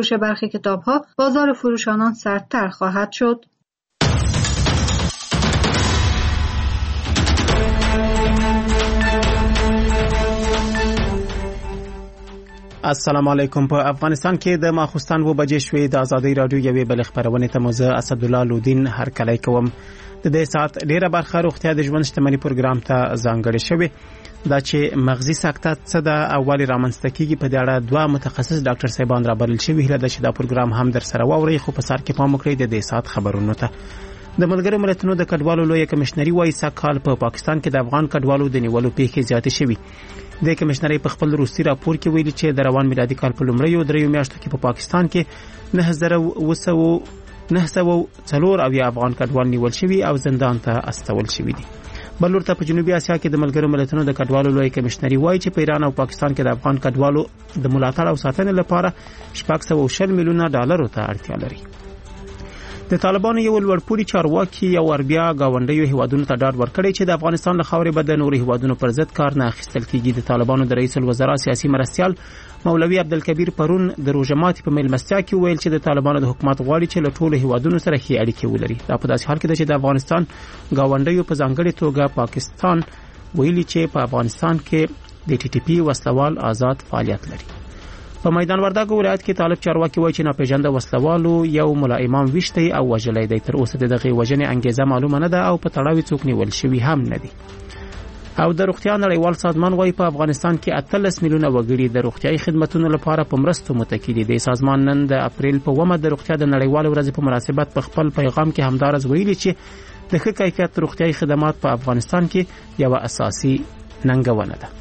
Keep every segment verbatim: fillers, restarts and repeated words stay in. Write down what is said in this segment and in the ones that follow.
فروش برخی کتاب‌ها بازار فروش آنان سردتر خواهد شد. السلام علیکم. په افغانستان کې د ماخوستن و بجې شوې د ازادي رادیو یوې بل خبرونه ته مزه اسدالله لودین هر کله کوم. د دې سات ډیره برخه روغتیا د ژوند شتمنۍ پروګرام ته ځانګړې شوې دا چې مغزي سکتات څه د اولی رامنځته کیږي په دې اړه دوه متخصص ډاکټر صاحبان را بلل شوي هله چې دا پروګرام هم در سره واوري خو په سر کې پام وکړئ د دې سات خبرونو ته. د ملګرو ملتونو د کډوالو لوی کمشنري وايي سکهال په پاکستان کې د افغان کډوالو د نیولو پیښې زیاتې شوي. د کمشنري په خپل روسي راپور کې ویلي چې د روان میلادي کال په لومړیو دریو میاشتو کې په پا پاکستان کې نه زره وسو نه سو څلور او افغان کډوال نیول شوي او زندان ته استول شوي دي. بلور ته په جنوبي اسیا کې د ملګرو ملتونو د کډوالو لوی کمشنري وايي چې په ایران او پاکستان کې د افغان کډوالو د ملاتړ او ساتنې لپاره شپږ سوه او شل میلیونه ډالر ته اړتیا لري. د طالبانو یو لوړپوړي چارواکي او اربیا گاونډیو هیوادونو ته ډاډ ورکړی چې د افغانستان له خاورې به د نورو هیوادونو پر ضد کار نه اخیستل کیږي. د طالبانو د رئیس الوزرا سیاسي مرستیال مولوي عبدالکبیر پرون د روزماتي په ملمستیا کې ویل چې د طالبانو د حکومت غواړي چې له ټولو هیوادونو سره ښې اړیکې ولري. دا په داسې حال کې ده چې د افغانستان گاونډیو په ځانګړي توګه پاکستان ویلي چې په افغانستان کې د ټي ټي پی وسلوال آزاد فعالیت لري. په میدان وردګ ولایت کې طالب چارواکي وایي چې ناپېژانده وسلوالو یو ملا امام وشتي او وژلې دی. تر اوسه دغه وژنې انګیزه معلومه نه ده او په تړاو څوک نیول شوی هم نه دي. او د روغتیا نړیوال سازمان وايي په افغانستان کې اتلس میلیونه وګړي د روغتیاي خدماتو لپاره په مرستو متکی دي. د سازمان نن د اپریل په اوومه د روغتیا د نړیوال ورځې په مناسبت په خپل پیغام کې همدارز ویلي چې د ښه کیفیت روغتیاي خدمات په افغانستان کې یو اساسي ننګونه ده.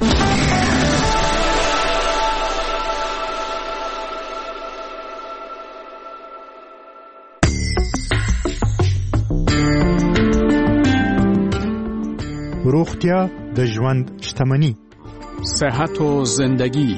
روغتیا د ژوند شتمنی. صحت و زندگی.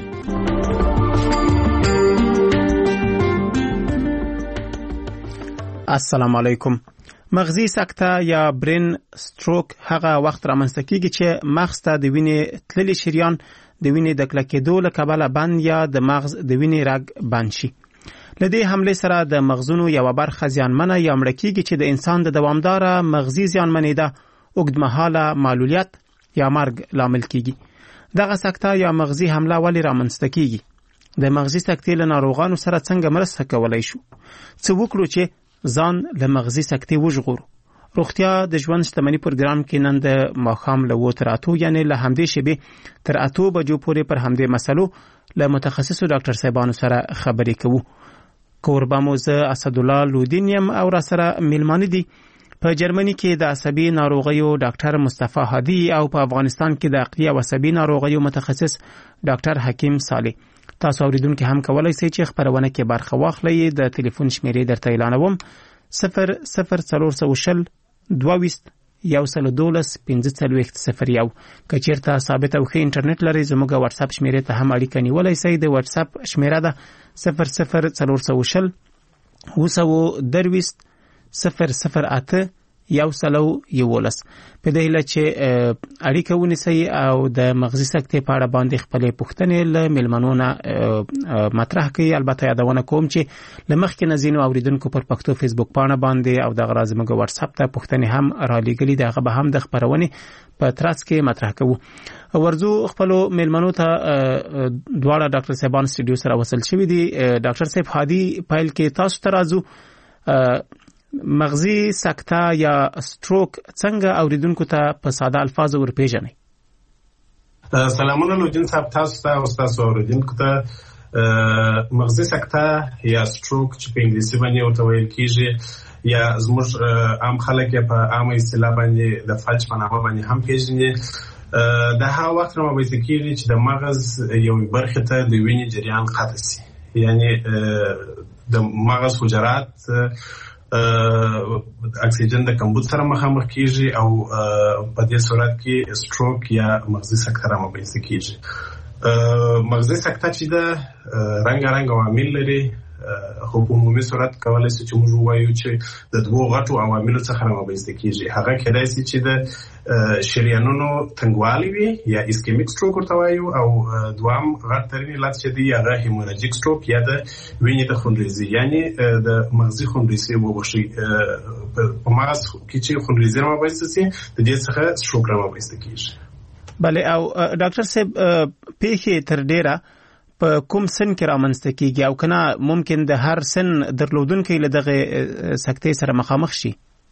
السلام علیکم. مغزي سکته یا برین ستروک هغه وخت رامنځته کیږي چې مغز ته د وینې تللي شریان د وینې د کلکېدو له کبله بند یا د مغز د وینې رګ بند شي. له دې حملې سره د مغزونو یوه برخه زیانمنه یا مړه کیږي چې د انسان د دوامداره مغزي زیانمنېده اوږدمهاله معلولیت یا مرګ لامل کیږي. دغه سکته یا مغزي حمله ولې رامنځته کیږي؟ د مغزي سکتې له ناروغانو سره څنګه مرسته کولای شو؟ څه وکړو چې ځان له مغزي سکتې وژغورو؟ روغتیا د ژوند شتمنۍ پروګرام کې نن د ماښام له اووه تر اتو یعنې له همدې شیبې تر اتو بجو پورې پر همدې مسلو له متخصصو ډاکټر صاحبانو سره خبرې کوو. کوربه مو زه اسدالله لودین یم او را سره میلمانه دي په جرمني کې د عصبي ناروغیو ډاکټر مصطفی هادي او په افغانستان کې د عقلي او عصبي ناروغیو متخصص ډاکټر حکیم صالح. تاسو اوریدونکو هم کولای شئ چې خبرونه کې برخه واخلئ. د ټلیفون شمیرې درته اعلانوم: صفر صفر څلور سوه شل دوه ویشت یو سل دولس پنځه څلوېښت صفر یو. که چیرته ثابت او ښه انټرنیټ لرئ زموږ واتساپ شمیرې ته هم اړیکه نیولی شئ. د واتساپ شمیره ده صفر صفر څلور سوه شل اوه سوه درویشت صفر صفر اته یو سلو یولس. په دې هیله چې اړیکه ونیسئ او د مغزي سکتې په اړه باندې خپلې پوښتنې له میلمنو نه مطرح کړئ. البته یادونه کوم چې له مخکې نه ځینو اوریدونکو پر پښتو فیسبوک پاڼه باندې او دغه راز زموږ واتساپ ته پوښتنې هم رالیږلي دي. هغه به هم د خپرونې په ترڅ کې مطرح کوو. ورځو خپلو میلمنو ته دواړه ډاکټر صاحبان سټوډیو سره وصل شوي دي. ډاکټر صاحب هادي پیل کې تاسو ته راځو. مغزي سکته یا ستروک څنګه اوریدونکو ته په ساده الفاظو ورپېژنئ؟ سلامونه لودین صاحب، تاسو ته او تاسو اوریدونکو ته. مغزي سکته یا ستروک چې په انګلیسي باندې ورته ویل کیږي یا زموږ عام خلک یې په عامه اصطلاح باندې د فلج په نامه باندې هم پیژني. د هغه وخت رامنځته کیږي چې د مغز یوې برخې ته د وینې جریان قطع شي، یعنی د مغز حجرات اکسیجن د کمبود سره مخامخ کیږي او په دې صورت کې ستروک یا مغزي سکته رامنځته کیږي. مغزي سکته چې د رنګ رنګ عوامل لري، خو په عمومي صورت کولای شي چې موږ ووایو چې د دوو غټو عواملو څخه رامنځته کیږي. هغه کېدای شي چې د شریانونو تنګوالی وي یا اسکیمیک سټروک ورته وایو، او دوام غټ ترین علت چې دی هغه هیموراجیک سټروک یا د وینې د خونریزي، یعنی د مغزي خونریزي وبخښي په مغز کې چې خونریزي رامنځته شي د دې څخه سټروک رامنځته کیږي. بله، او ډاکټر صاحب پیښې تر ډیره په کوم سن کې رامنځته کیږي او کنه ممکن د هر سن درلودونکي له دغه سکتې سره مخامخ شي؟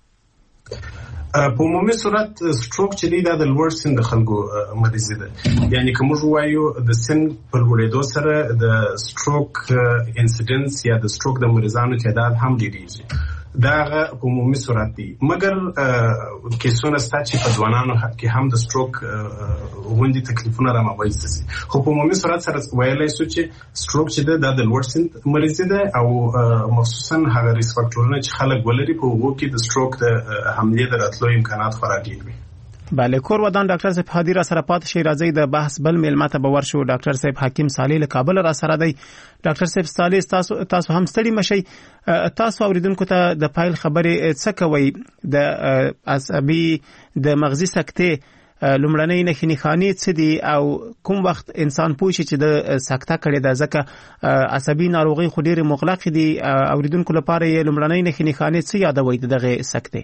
په عمومي صورت سټروک چې دی دا د لوړ سن د خلکو مریضي ده، یعنی که موږ وایو د سن په لوړېدو سره د سټروک انسیډنس یا د سټروک د مریضانو تعداد هم ډېرېږي. دا په عمومي صورت دی، مګر کیسونه شته چې په ځوانانو کې هم د سټروک غوندې تکلیفونه رامنځته شي، خو په عمومي صورت سره ویلی شو چې سټروک چې ده دا د لوړ سن مریضي ده، او مخصوصا هغه ریسک فاکټورونه چې خلک ولري په هغو کې د سټروک د حملې د راتلو امکانات خورا ډېر وي. بله، کور ودان ډاکټر صاحب هادي را سره پاتې شي. راځي د بحث بل میلمه ته به ورشو. ډاکټر صاحب حکیم صالح له کابل را سره دی. ډاکټر صاحب صالح، تاسو تاسو هم ستړي مشئ. تاسو اوریدونکو ته د پایل خبرې څه کوي د عصبي د مغزي سکتې لومړنۍ نښې نښانې څه دي او کوم وخت انسان پوه شي چې د سکته کړې ده؟ ځکه عصبي ناروغۍ خو ډېرې مغلقې دي. اوریدونکو لپاره یې لومړنۍ نښې نښانې څه یادوي د دغه سکتې؟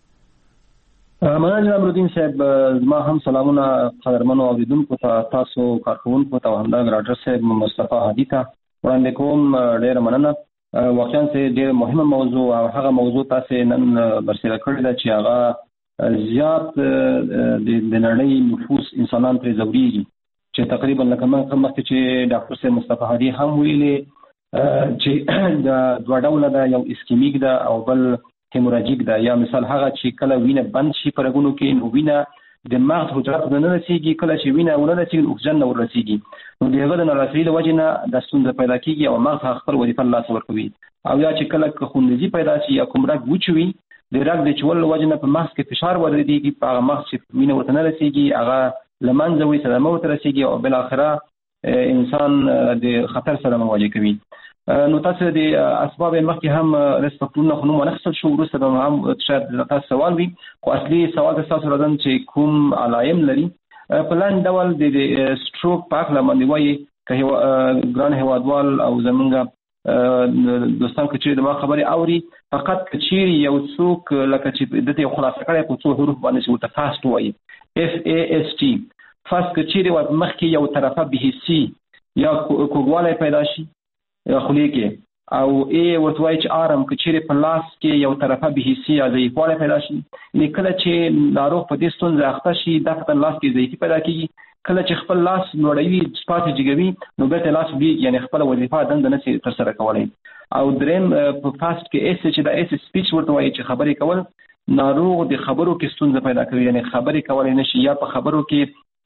مننه جناب رودین صاحب. زما هم سلامونه قدرمنو اوریدونکو ته، تاسو کارکوونکو ته، همدارنګه ډاکټر صاحب مصطفی هادي ته وړاندې کوم. ډېره مننه. واقعا چې ډېره مهمه موضوع او هغه موضوع تاسو نن برسېره کړې ده چې هغه زیات د نړۍ نفوس انسانان پرې ځورېږي، چې تقریبا لکه مخکې چې ډاکټر صاحب مصطفی هادي هم ویلي چې د دوه ډوله ده، یو اسکیمیک ده او بل هیموراجیک ده. یا مثال هغه چې کله وینه بند شي په رګونو کې، نو وینه د مغز حجراتو ته نه رسېږي، کله چې وینه ونه رسېږي اکسیجن نه ورسېږي، نو د هغه د نه رسېدو له وجې نه د ستونزه پیدا کېږي او مغز خپل وظیفه له لاسه ورکوي. او یا چې کله خونریزي پیدا شي یا کوم رګ وچ وي، د رګ د چولو له وجې نه په مغز کې فشار ولرېږي، په هغه مغز چې وینه ورته نه رسېږي هغه له منځه وي، صدمه ورته رسېږي او بالاخره انسان د خطر سره مواجه کوي. نو تاسو د اسباب مخکې هم رسپکټونه خو نو ونخصل شو، وروسته به هم شاید تاسو سوال وي، خو اصلي سوال تاسو راځم چې کوم علائم لري. په لاندې ډول د سټروک په اړه باندې وایي که ګران هیوادوال او زمونږ دوستان که چیرې د ما خبرې اوري، فقط که چیرې یو څوک لکه چې دته یو خلاصه کړی په څو حروف باندې چې ورته فاسټ وایي، اف ای اس ټي فاسټ، که چیرې مخکې یو طرفه بهیسي یا کوږوالی پیدا شي خولې کې، او ای ورته وایي چې آرم، که چیرې په لاس کې یو طرفه بهیسي یا ضعیفوالی پیدا شي، یعنې کله چې ناروغ په دې ستونزه اخته شي دفعتا لاس کې ضعیفي پیدا کېږي، کله چې خپل لاس لوړوي سپاسې جګوي نو بیرته لاس ولیږي، یعنې خپله وظیفه دنده نشي ترسره کولی. او درېیم په فاسټ کې ایس چې دا ایس سپیچ ورته وایي چې خبرې کول، ناروغ د خبرو کې ستونزه پیدا کوي، یعنې خبرې کولی نشي یا په خبرو کې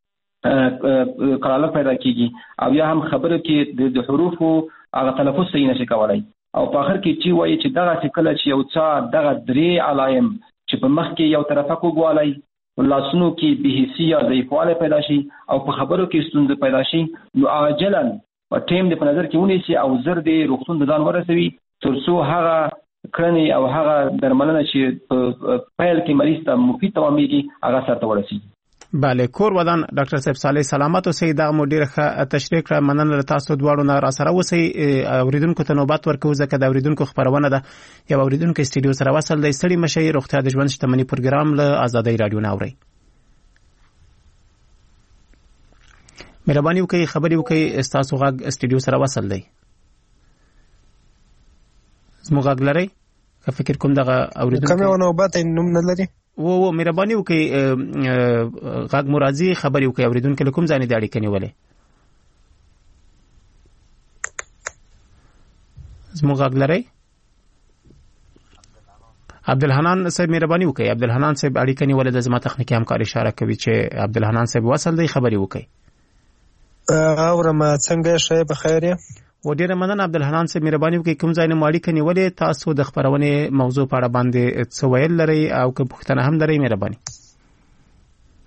قلاله پیدا کېږي، او یا هم خبرو کې د حروفو هغه تلفظ صحیح نشي کولی. او په آخر کې چې وایي چې دغسې کله چې یو څه دغه درې علائم چې په مخ کې یو طرفه کوږوالی، لاسونو کې بهیسي یا ضعیفوالی پیدا شي او په خبرو کې ستونزه پیدا شي، نو عاجلا په ټیم د په نظر کې ونیسي او زر د روغتون د ځان ورسوي، تر څو هغه کړنې او هغه درملنه چې په پیل کې مریض ته مفید تمامېږي هغه سرته ورسېږي. بله، کور ودان ډاکټر صاحب صالح سلامت اوسئ. دغه مو ډېره ښه تشریح کړه. مننه له تاسو دواړو نه راسره اوسئ. اوریدونکو ته نوبت ورکوو ځکه د اوریدونکو خپرونه ده. یو اوریدونکی سټوډیو سره وصل دی. ستړي مشئ. روغتیا د ژوند شتمني پروګرام له آزادۍ راډیو نه اورئ. مهرباني وکړئ خبرې وکړئ. ستاسو غږ سټوډیو سره وصل دی. زموږ غږ لرئ؟ که فکر کوم دغه اوریدونکی کومه نوبت نوم نه لري. و و مهرباني وکړئ غږ مرادي خبرې وکړئ. اوریدونکو کوم ځای نه دی اړیکه نیولې؟ زموږ غږ لرئ؟ عبدالحنان صاحب مهرباني وکړئ. عبدالحنان صاحب اړیکه نیولې ده. زما تخنیکي همکار اشاره کوي چې عبدالحنان صاحب وصل دی. خبرې وکړئ. اورم څنګه شې په خیر یې؟ و ډیره مننه عبدالحنان صاحب مهرباني وکړئ. کوم ځای نه مو اړیکه نیولې؟ تاسو د خپرونې موضوع په اړه باندې څه ویل لرئ او که پوښتنه هم لرئ مهرباني.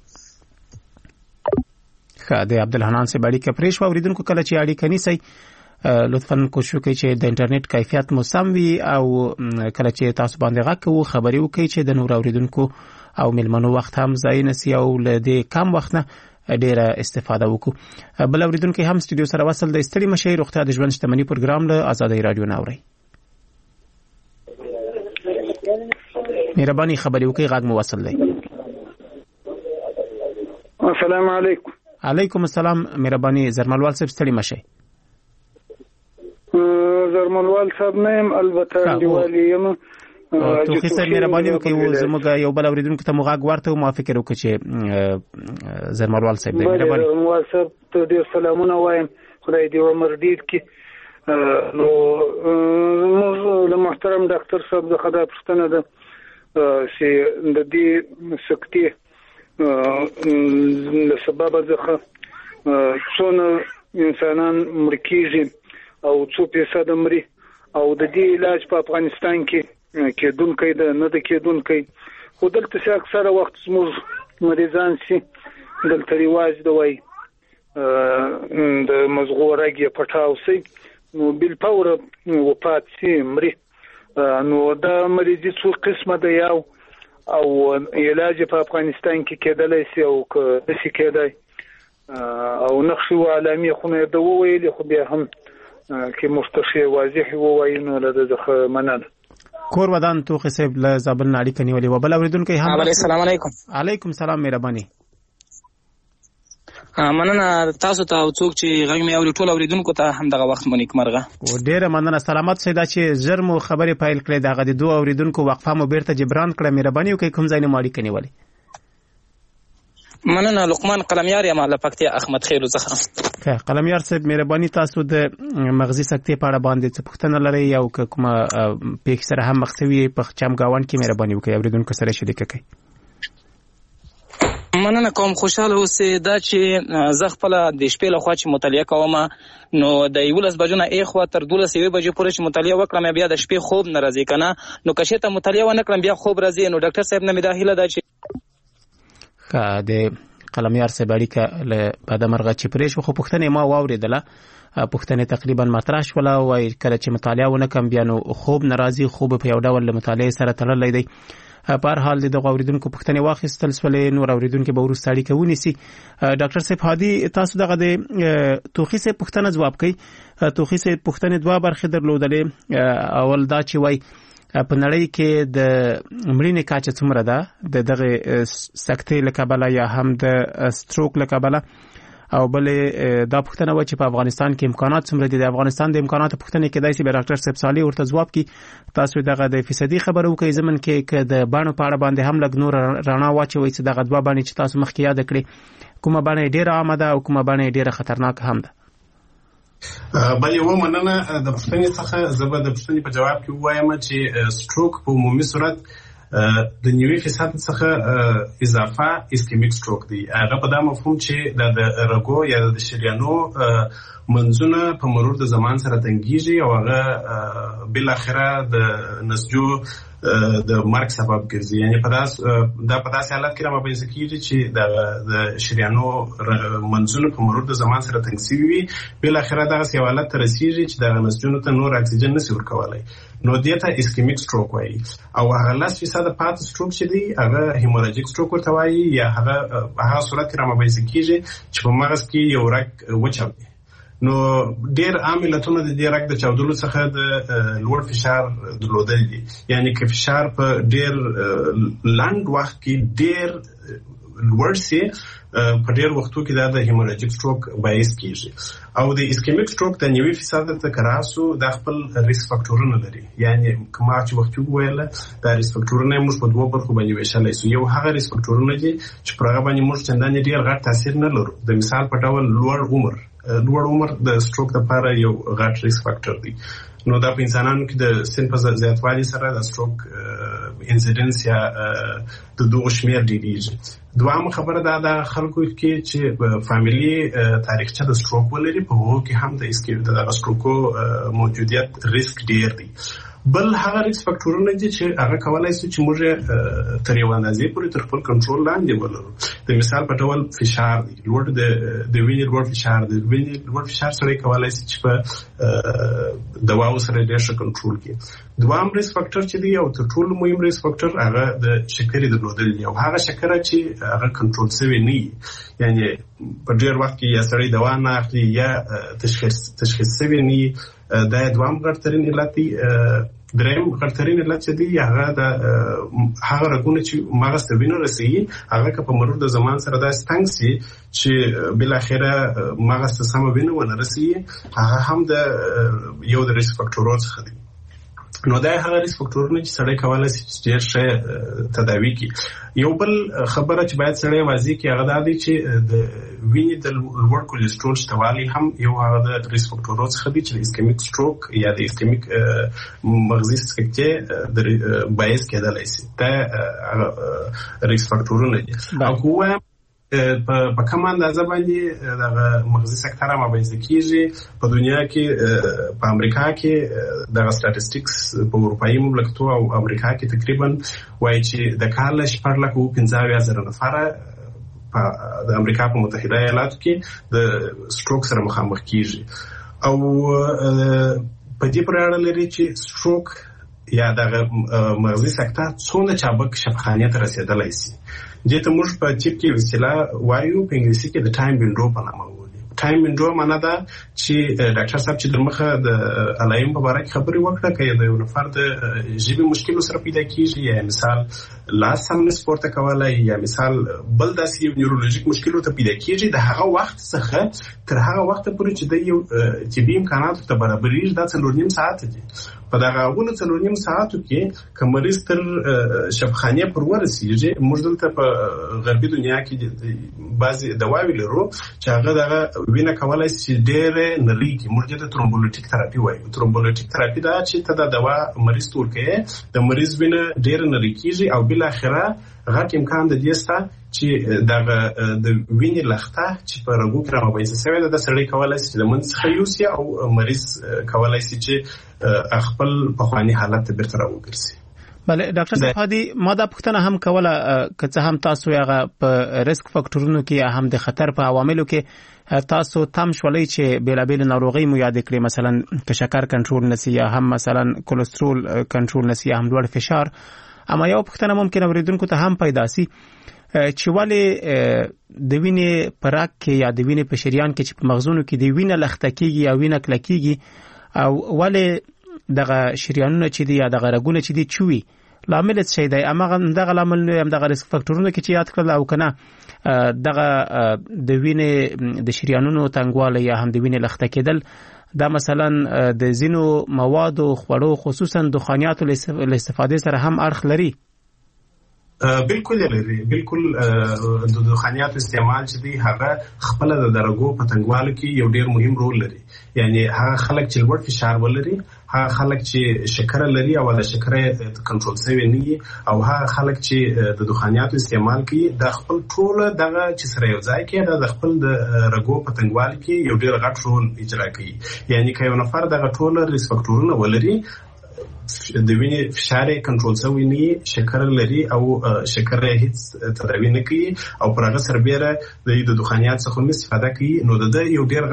ښه د عبدالحنان صاحب اړیکه پرې شوه. اوریدونکو کله چې اړیکه نیسئ لطفا کوشش وکړئ چې د انټرنیټ کیفیت مو سم وي او کله چې تاسو باندې غږ کوو خبري وکړئ چې د نور اوریدونکو او ملمنو وخت هم ضایع نشي او له دې کم وخت نه ډیره استفاده وکړو. بل اوریدونکو هم استودیو سره وصل د استری مشي روغتیا د ژوند شتمنۍ پروګرام له آزادۍ رادیو نه اوري. مهرباني خبري وکړئ غږ مو وصل دی. السلام علیکم. علیکم السلام. مهرباني زرملوال صاحب ستړي مشي. زرملوال صاحب نیم البته دیوالی یم توخی صاحب مهرباني وکړئ زموږ یو بل اوریدونکو ته موږ ورته او موافق وکړو چې زرملوال صاحب مهرباني زرملوال صاحب ته ډیر سلامونه وایم خدای دې عمر ډیر کړي. نو موږ له محترم ډاکټر صاحب د خدای پښتنه ده چې د دې سکتي له سبب ځخه څونه انسانان مړ کیږي او څو فیصد مري او د دې علاج په افغانستان کې کېدونکی ده نه ده کېدونکی. خو دلته چې اکثره وخت زموږ مریضان سي دلته رواج ده وایي د مزغو رګ یې پټاو سي نو بالفوره وفات سي مري. نو دا مریضي څو قسمه ده یو او علاج په افغانستان کې کېدلی سي او که نسي کېدی او نقشې و علامې خو نه ده وویلې خو بیا هم کې مفتشي واضح ووایي نو له ده څخه مننه. کور ودان توخی صاحب له زابل نه اړیکه نیولې وه. بل اورېدونکی هم السلام علیکم. علیکم سلام مهرباني. مننه تاسو ته او څوک چې غږ مې اوري ټول اوریدونکو ته هم دغه وخت مو نیکمرغه. ډیره مننه. سلامت سي دا چې زر مو خبرې پیل کړې دغه د دوه اوریدونکو وقفه مو بیرته جبران کړه. مهرباني وکړئ کوم ځای نه مو اړیکه نیولې. مننه. لقمان قلمیار یم له پکتیا احمد خیرو څخه. قلمیار صاحب مهرباني تاسو د مغزي سکتې په اړه باندې څه پوښتنه لرئ او که کومه پیښه سره هم مخ شوي په چمګاوند کې مهرباني وکړئ اوریدونکو سره شریکه کړئ. مننه کوم. خوشاله اوسئ دا چې زه خپل د شپې له خوا چې مطالعه کوم نو د یولس بجو نه ایخوا تر دولس یوې بجې پورې چې مطالعه وکړم بیا د شپې خوب نه راځي کنه نو که شته مطالعه ونه کړم بیا خوب راځي. نو ډاکټر صاحب نه مې دا هیله ده چې ښه د قلمیار صاحب اړیکه له بدمرغه چې پرې شو خو پوښتنې ما واورېدله پوښتنې تقریبا مطرح شوله وایي کله چې مطالعه ونه کړم بیا نو خوب نه راځي. خوب په یو ډول له مطالعې سره تړلی دی. په هر حال دغه اوریدونکو پوښتنې واخیستل سولې نور اوریدونکو به وروسته اړیکه ونیسي. ډاکټر صاحب هادي تاسو دغه د توخی صاحب پوښتنه ځواب کړئ. توخی صاحب پوښتنې دوه برخې درلودلې. اول دا چې وایي په نړۍ کې د مړینې کچه څومره ده د دغه سکتې له کبله یا هم د سټروک له کبله او بل دا پوښتنه و چې په افغانستان کې امکانات څومره دي. د افغانستان د امکاناتو پوښتنه کېدای شي به ډاکټر صاحب صالح ورته ځواب کړي. تاسو دغه د فیصدي خبره وکړئ زمن کې که د بڼو په اړه باندې هم لږ نور رڼا واچوئ چې دغه دوه بڼې چې تاسو مخکې یاد کړئ کومه بڼه ډېره عامه ده او کومه بڼه ډېره خطرناکه هم ده. بل یو مننه د پوښتنې څخه زه به د پوښتنې په جواب کې ووایم چې سټروک په عمومي صورت د نیوي فیصد څخه اضافه اسکیمیک سټروک دی. هغه په دا مفهوم چې د رګو یا د شریانو منځونه په مرور د زمان سره تنګیږي او هغه بل اخره د نسجو د مرګ سبب ګرځي. یعنی په داس دا په داسې حالت کې رامنځته کیږي چې د شریانو منځونه په مرور د زمان سره تنګ شوي وي بل اخره دغه یو حالت ته رسیږي چې د نسجونو ته نور اکسیجن نشي ورکولای نو دې ته اسکیمیک سټروک وایي. او هغه لس فیصد پات سټروک چې دی هغه هیموراجیک سټروک ورته وایي یا هغه هغه صورت کې رامنځته کیږي چې په مغز کې یو رګ وچاوي. نو ډیر عام علتونه د دې رګ د چاودلو څخه د لوړ فشار درلودل دي. یعنی که فشار په ډیر لنډ وخت کې ډیر لوړ سي په ډیر وختو کې دا د هیموراجیک سټروک باعث کیږي. او د اسکیمیک سټروک د نیوي فیصد ته کراسو د خپل ریسک فاکټورونه لري. یعنی کومه چې وخت ویل دا ریسک فاکټورونه موږ په دوه برخو باندې ویشلای سو. یو هغه ریسک فاکټورونه دي چې پر هغه باندې موږ چندانې ډیر غټ تاثیر نه لرو. د مثال په ډول لوړ عمر لوړ عمر د سټروک لپاره یو غټ ریسک فاکټور دی. نو دا په انسانانو کې د سن په زیاتوالي سره د سټروک انسیډنس یا د دغه شمیر ډیریږي. دوامه خبره دا د خلکو کې چې فامیلی تاریخچه د سټروک ولري په هغو کې هم د اسکیو د سټروکو موجودیت ریسک ډیر دی. بل هغه ریس فاکټورونه دي چې هغه کولای شي چې موږ تر یو اندازې پورې تر خپل کنټرول لاندې ولرو. د مثال په ډول فشار دی، لوړ د د وینې لوړ فشار دی، وینې لوړ فشار سره کولای شي چې په دواو سره ډېر ښه کنټرول کړي. دوام ریس فاکټور چې دی او تر ټولو مهم ریس فاکټور هغه د شکرې درلودل دی، او هغه شکره چې هغه کنټرول شوی نه وي، یعنی په ډېر وخت کې یا سړی دوا نه اخلي یا تشخیص تشخیص شوی نه وي، دا دوام غړترین علت دی. دریم غړترین علت چې دی هغه د هغه رګونه چې مغز ته وینه رسېږي، هغه که په مرور د زمان سره داسې تنګ سي چې بالاخره مغز ته سمه وینه ونه رسېږي، هغه هم د یو د ریسک فاکټورونو څخه دی. نو دا هغه ریسک فاکټورونه چې سړی کولای شي چې ډېر ښه تداوي کړي. یو بل خبره چې باید سړی واضح کړي هغه دا دی چې د وینې د لوړ کولېسټرول شتوالی هم یو هغه د ریسک فاکټورونو څخه دی چې د اسکیمیک سټروک یا د اسکیمیک مغزي سکتې د باعث کېدلی شي. دا ریسک فاکټورونه دي. او که ووایم په کومه اندازه باندې دغه مغزي سکتر رامنځته کېږي په دنیا کې، په امریکا کې دغه سټاټسټیکس په اروپایي مملکتو او امریکا کې تقریبا وایي چې د کال شپږ لکه اوه پنځه اویا زره نفره د امریکا په متحده ایالاتو کې د سټروک سره مخامخ کېږي. او په دې پورې اړه لري چې سټروک یا دغه مغزي سکتر څومره چابک شفاخانې ته رسېدلی شي. دې ته موږ په طب کې اصطلاح وایو، په انګلیسي کې د ټایم وینډو په نامه وایو. ټایم وینډو معنا ده چې ډاکټر صاحب چې د مخه د علایمو په باره کې خبرې وکړه، که د یو نفر د ژبې مشکل سره پیدا کېږي، یا مثال لاس هم نشي پورته کولی، یا مثال بل داسې یو نیورولوژیک مشکل ورته پیدا کېږي، د هغه وخت څخه تر هغه وخته پورې چې د یو طبي امکاناتو ته برابرېږي دا څلور نیم ساعت دي. په دغه اولو څلور نیم ساعتو کې که مریض تر شفاخانې پر ورسېږي، موږ دلته په غربي دنیا کې بعضې دواوې لرو چې هغه دغه وینه کولای شي ډېرې نرۍ کړي. موږ دې ته ترومبولیټیک تراپي وایو. ترومبولیټیک تراپي دا چې ته دا دوا مریض ته ورکوې، د مریض وینه ډېره نرۍ کېږي او بالاخره غټ امکان د دې شته چې دغه د وینې لخته چې په رګو کې رامنځته شوې ده، دا سړی کولای شي چې له منځ څخه یوسي او مریض کولای شي چې خپل پخواني حالت ته بیرته راوګرځي. بله ډاکټر صاحب هادي، ما دا پوښتنه هم کوله که څه هم تاسو هغه په ریسک فاکټورونو کې هم د خطر په عواملو کې تاسو تم شولئ چې بیلابیل ناروغۍ مو یاد کړئ، مثلا که شکر کنټرول نسی یا هم مثلا کولېسترول کنټرول نسی یا هم لوړ فشار. اما یو پوښتنه ممکن اوریدونکو ته هم پیدا سي چې ولې د وینې په رګ کې یا د وینې په شریان کې چې په مغزونو کې د وینې لخته کېږي یا وینه کلکېږي، او ولې دغه شریانونه چې دي یا دغه رګونه چې دي چوي، لامل څه شی دی؟ هماغه دغه لامل هم دغه ریسک فاکټورونه کې چې یاد کړل، او که نه دغه د وینې د شریانونو تنګوالی یا هم د وینې لخته کېدل دا مثلا د ځینو موادو خوړو خصوصا دخانیاتو له استفادې سره هم اړخ لري؟ بالکل لري، بالکل. د دخانیاتو استعمال چې دی هغه خپل د درجو په تنګوالي کې یو ډیر مهم رول لري. یعنی هغه خلک چې لوړ فشار ولري، هغه خلک چې شکر لري او د شکر کنټرول شوی نه وي، او هغه خلک چې د دخانیاتو استعمال کوي د خپل ټول دغه چې سره یو ځای کې د خپل د رګو په تنګوالي کې یو ډیر غټ رول اجرا کوي. یعنی که یو نفر دغه ټول ریسک فاکټورونه ولري، د وینې فشار کنټرول شوی نه، شکر لري او شکر هیڅ تداوی نه کوي او پر هغه سربېره د دخانیات څخه هم استفاده کوي، نو د یو ډیر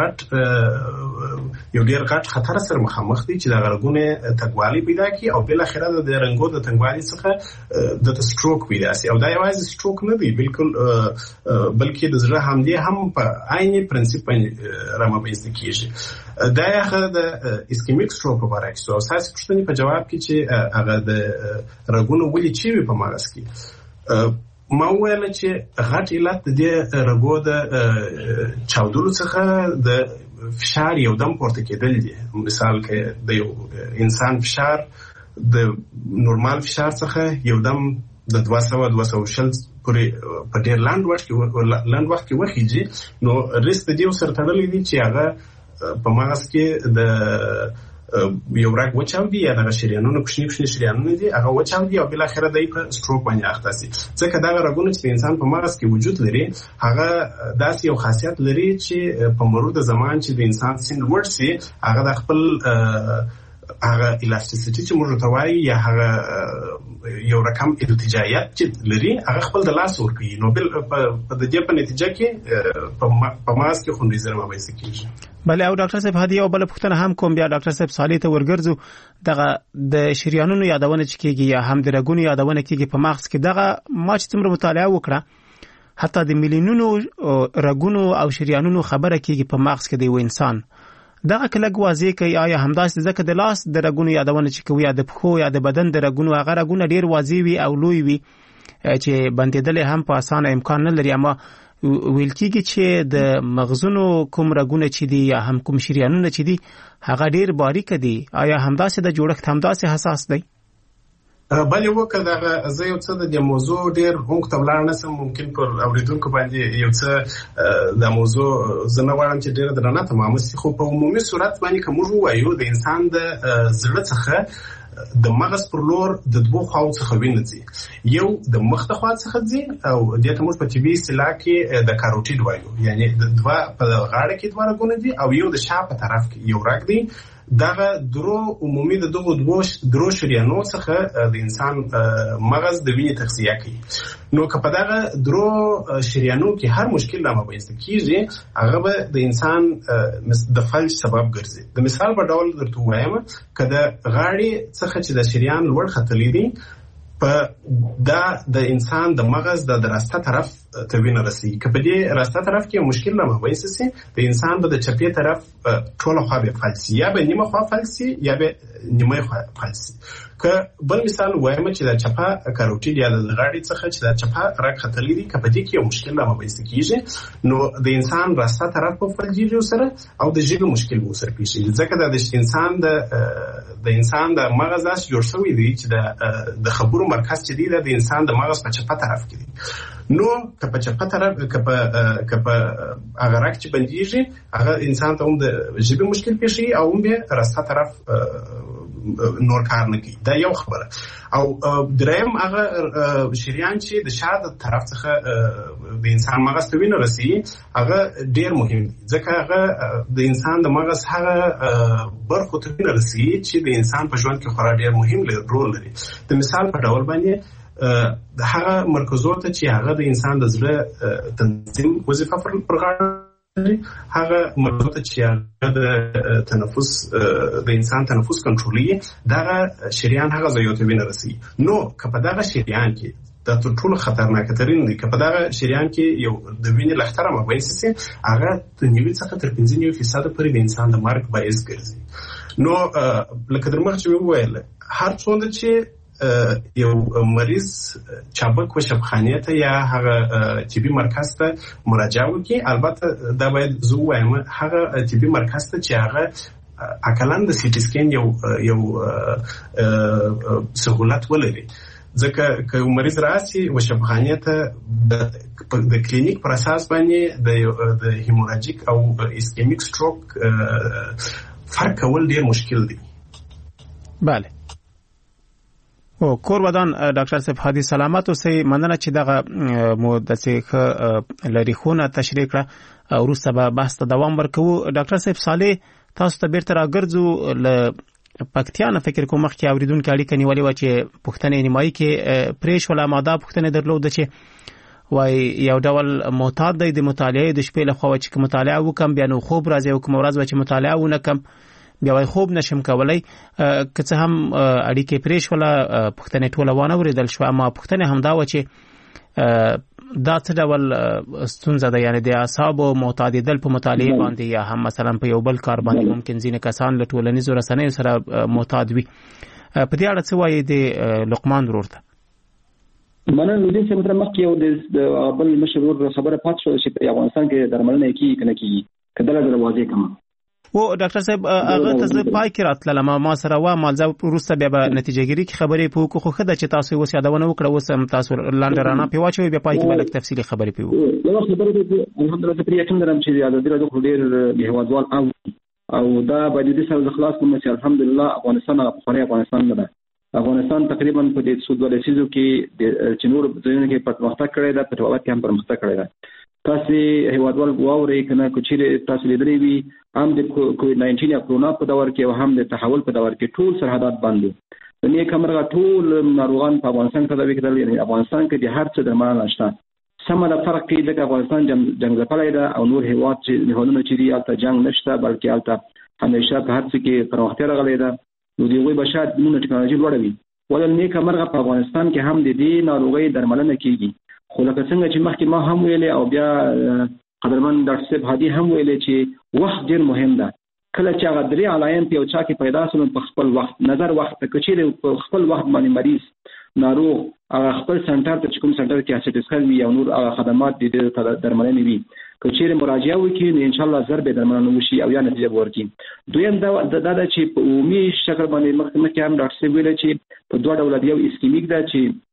غټ یو ډیر غټ خطر سره مخامخ دي چې د رګونو تنګوالي پیدا کوي او بل اخره د رنګو د تنګوالي څخه د سټروک پیدا شي. او دا یوازې سټروک نه دی، بالکل بلکې د زړه حملې هم په عین پرنسپ باندې رامنځته کیږي. دا هغه د اسکیمیک سټروک په اړه کې او اساسي پوښتنې په جواب کې چې هغه د رګونو ولې چوي په مغز کې، ما وویل چې غټ علت د دې رګو د چاودلو څخه د فشار یو دم پورته کېدل دي. مثال کې د یو انسان فشار د نورمال فشار څخه یو دم د دوه سوه دوه سوه شل پورې په ډېر لاند وخت کې لاند وخت کې وخیږي، نو ریسک د دې سره تړلی دی چې هغه په مغز کې د یو رګ وچاودي یا دغه شریانونه کوچني کوچني شریانونه دي هغه وچاودي او بل اخره دای په سټروک باندې اخته شي. ځکه دغه رګونه چې د انسان په مغز کې وجود لري هغه داسې یو خاصیت لري چې په مرور د زمان چې د انسان سن لوړ شي هغه د خپل هغه الاستیسیټي چې موږ ته وایي یا هغه یو رقم ارتجاعیت چې لري هغه خپل د لاس ورکوي نو بل په د دې په نتیجه کې په ماس کې خونړي زیرمه وایي کېږي. بله او ډاکټر صاحب هدیه او بل پوښتنه هم کوم بیا ډاکټر صاحب صالح ته ورګرځو دغه د شریانونو یادونه چې کېږي یا هم د رګونو یادونه کېږي په مغز کې دغه ما چې څومره مطالعه وکړه حتی د میلیونونو رګونو او شریانونو خبره کېږي په مغز کې د یو انسان دغه کلګ واضح کوي آیا همداسې ځکه د لاس د رګونو یادونه چې کوي یا د پښو یا د بدن د رګونو هغه رګونه ډیر واضح وي او لوی وي چې بندېدل هم په اسانه امکان نه لري اما ویل کېږي چې د مغزونو کوم رګونه چې دي یا هم کوم شریانونه چې دي هغه ډیر باریک دي آیا همداسې د جوړښت همداسې حساس دی؟ بلې وکړه دغه زه یو څه د دې موضوع ډېر عمق ته ولاړ نه سم ممکن پر اورېدونکو باندې یو څه د موضوع زه نه غواړم چې ډېره درنه تمامه سي خو په عمومي صورت باندې که موږ ووایو د انسان د زړه څخه د مغز پر لور د دوه خواو څخه وینه ځي یو د مخ ته خوا څخه ځي او دې ته موږ په طبي اصطلاح کې د کاروټید وایو یعنی د دوه په غاړه کې دوه رګونه دي او یو د شا په طرف کې یو رګ دی دغه درو عمومي د دغه درو شریانو څخه د انسان مغز د وینې تغذیه کوي نو که په دغه درو شریانو کې هر مشکل رامنځته کیږي هغه به د انسان د فلج سبب ګرځي د مثال په ډول درته وایم که د غاړې څخه چې د شریان لوړ ختلی دي په دا د انسان د مغز د راسته طرف ته وینه رسېږي که په دې راسته طرف کې مشکل رامنځته سي د انسان به د چپې طرف ټوله خوا به فلج سي یا به نیمه خوا فلج سي یا به نیمه خوا فلج سي که بل مثال وایم چې د چپه کاروټید یا د غاړې څخه چې د چپه رګ ختلی دي که په دې کې یو مشکل رامنځته کېږي نو د انسان راسته طرف په فلجېږي ورسره او د ژبې مشکل به ورسره پېښېږي ځکه د انسان د د انسان د مغز داسې جوړ شوی دی چې د د خبرو مرکز چې دی د انسان د مغز په چپه طرف کې دی نو که په چپه طرف که په که په هغه رګ چې بندېږي هغه انسان ته هم د ژبې مشکل پېښېږي او هم بیا راسته طرف نور کار نه کوي دا یو خبره او دریم هغه شریان چې د شا د طرف څخه د انسان مغز ته وینه رسېږي هغه ډېر مهم دی ځکه هغه د انسان د مغز هغه برخو ته وینه رسېږي چې د انسان په ژوند کې خورا ډېر مهم رول لري د مثال په ډول باندې د هغه مرکزو ته چې هغه د انسان د زړه تنظیم وظیفه پر غاړه هغه مرکزو ته چې هغه د تنفس د انسان تنفس کنټرولوي دغه شریان هغه ځایو ته وینه رسېږي نو که په دغه شریان کې دا تر ټولو خطرناکه ترین دی که په دغه شریان کې یو د وینې لښته رامنځته سي هغه د نوي څخه تر پنځه نوي فیصده پورې د انسان د مرګ باعث ګرځي نو لکه در مخکې مې وویل هر څومره چې یو مریض چابک و شفخانه ته یا هغه طبي مرکز ته مراجعه وکړي البته دا باید زه ووایم هغه طبي مرکز ته چې هغه اکلان د سي ټي سکین یو یو سهولت ولري ځکه که مریض راسي و شفخانه ته د کلینیک پر اساس باندې د هیموراجیک او اسکیمیک سټروک فرق کول ډیر مشکل دی. بله او کور ودان ډاکټر صاحب هادي سلامت اوسئ مننه چې دغه مو د څه لري خونه تشریح کړه او وروسته به بحث ته دوام ورکوو. ډاکټر صاحب صالح تاسو ته بیرته راګرځو له پکتیا نه فکر کوم مخکې اوریدونکو اړیکه نیولې وه چې پوښتنې نیمایي کې پرې شوله ما دا پوښتنې درلوده چې وایي یو ډول معتاد دی د مطالعې د شپې لخوا چې مطالعه وکړم بیا نو خوب راځي او کومه ورځ به چې مطالعه ونه کړم بیا وای خوب نشم کولای که څه هم اړیکې پرې شوله پوښتنې ټوله وانه اورېدل شوه اما پوښتنې همدا وه چې دا څه ډول ستونزه ده یعنی د اعصابو معتادېدل په مطالعې باندې یا هم مثلا په یو بل کار باندې ممکن ځینې کسان له ټولنیزو رسنیو سره معتاد وي په دې اړه څه وایي د لقمان ورور ته؟ مننه نو دې څه مطلب مخکې یو د بل مشر ورور خبره پاتې شوه چې په افغانستان کې درملنه کېږي که نه کېږي که دله دله واضح کړم و ډاکټر صاحب هغه ته زه پای کې راتللم ما سره وه مالزه وروسته بیا به نتیجهګیري کې خبرې پرې وکړو خو ښه ده چې تاسو اوس یادونه وکړه اوس هم تاسو لنډه رڼا پرې واچوئ بیا پای کې به لږ تفصیلي خبرې پرې وکړو. یوه خبره الحمدلله زه پرې یقین لرم چې د ازادي راډیو خو ډېر هېوادوال او دا باید دې سره زه خلاص کړم چې الحمدلله افغانستان هغه پخوانی افغانستان نه ده افغانستان تقریبا په دې څو دوه لسیزو کې چې نور ځایونو کې پرمختګ کړی ده په ټولنه کې هم پرمختګ کړی ده تاسو هیوادوال واوري کنه چې تاسو لیدلې وي هم د کووډ ناینټین یا کرونا په دور کې او هم د تحول په دور کې ټول سرحدات بند وو. نو کومرغه ټول ناروغان په افغانستان کې دا وکړل، یعنی افغانستان کې د هر څه درمل نشته. سمه د فرق کې د افغانستان جنگ ځپلای دا او نور هیواد چې هولونه چې دی البته جنگ نشته بلکې البته همیشه په هر څه کې پرمختیا راغلی دا. نو دی وی بشاد نو ټکنالوژي لوړوي ولل نه کومرغه په افغانستان کې هم د دې ناروغي درملنه کیږي. خو لکه څنګه چې مخکې ما هم ویلې او بیا قدرمن ډاکټر صاحب هادي هم ویلې چې وخت ډیر مهم ده. کله چې هغه درې علایم په یو چا کې پیدا شول په خپل وخت نظر وخت کچې په خپل وخت باندې مریض ناروغ هغه خپل سنټر ته کوم سنټر کې اسټیسکل وي او نور خدمات دي د درملنې وي کچې مراجعه وکړي نو ان شاء الله ضرب درملنه وشي او یا نتیجه ورکړي. دویم دا د چې په عمومي شکل باندې مخکې هم ډاکټر صاحب ویل چې په دوه ډول دی، یو اسکیمیک دا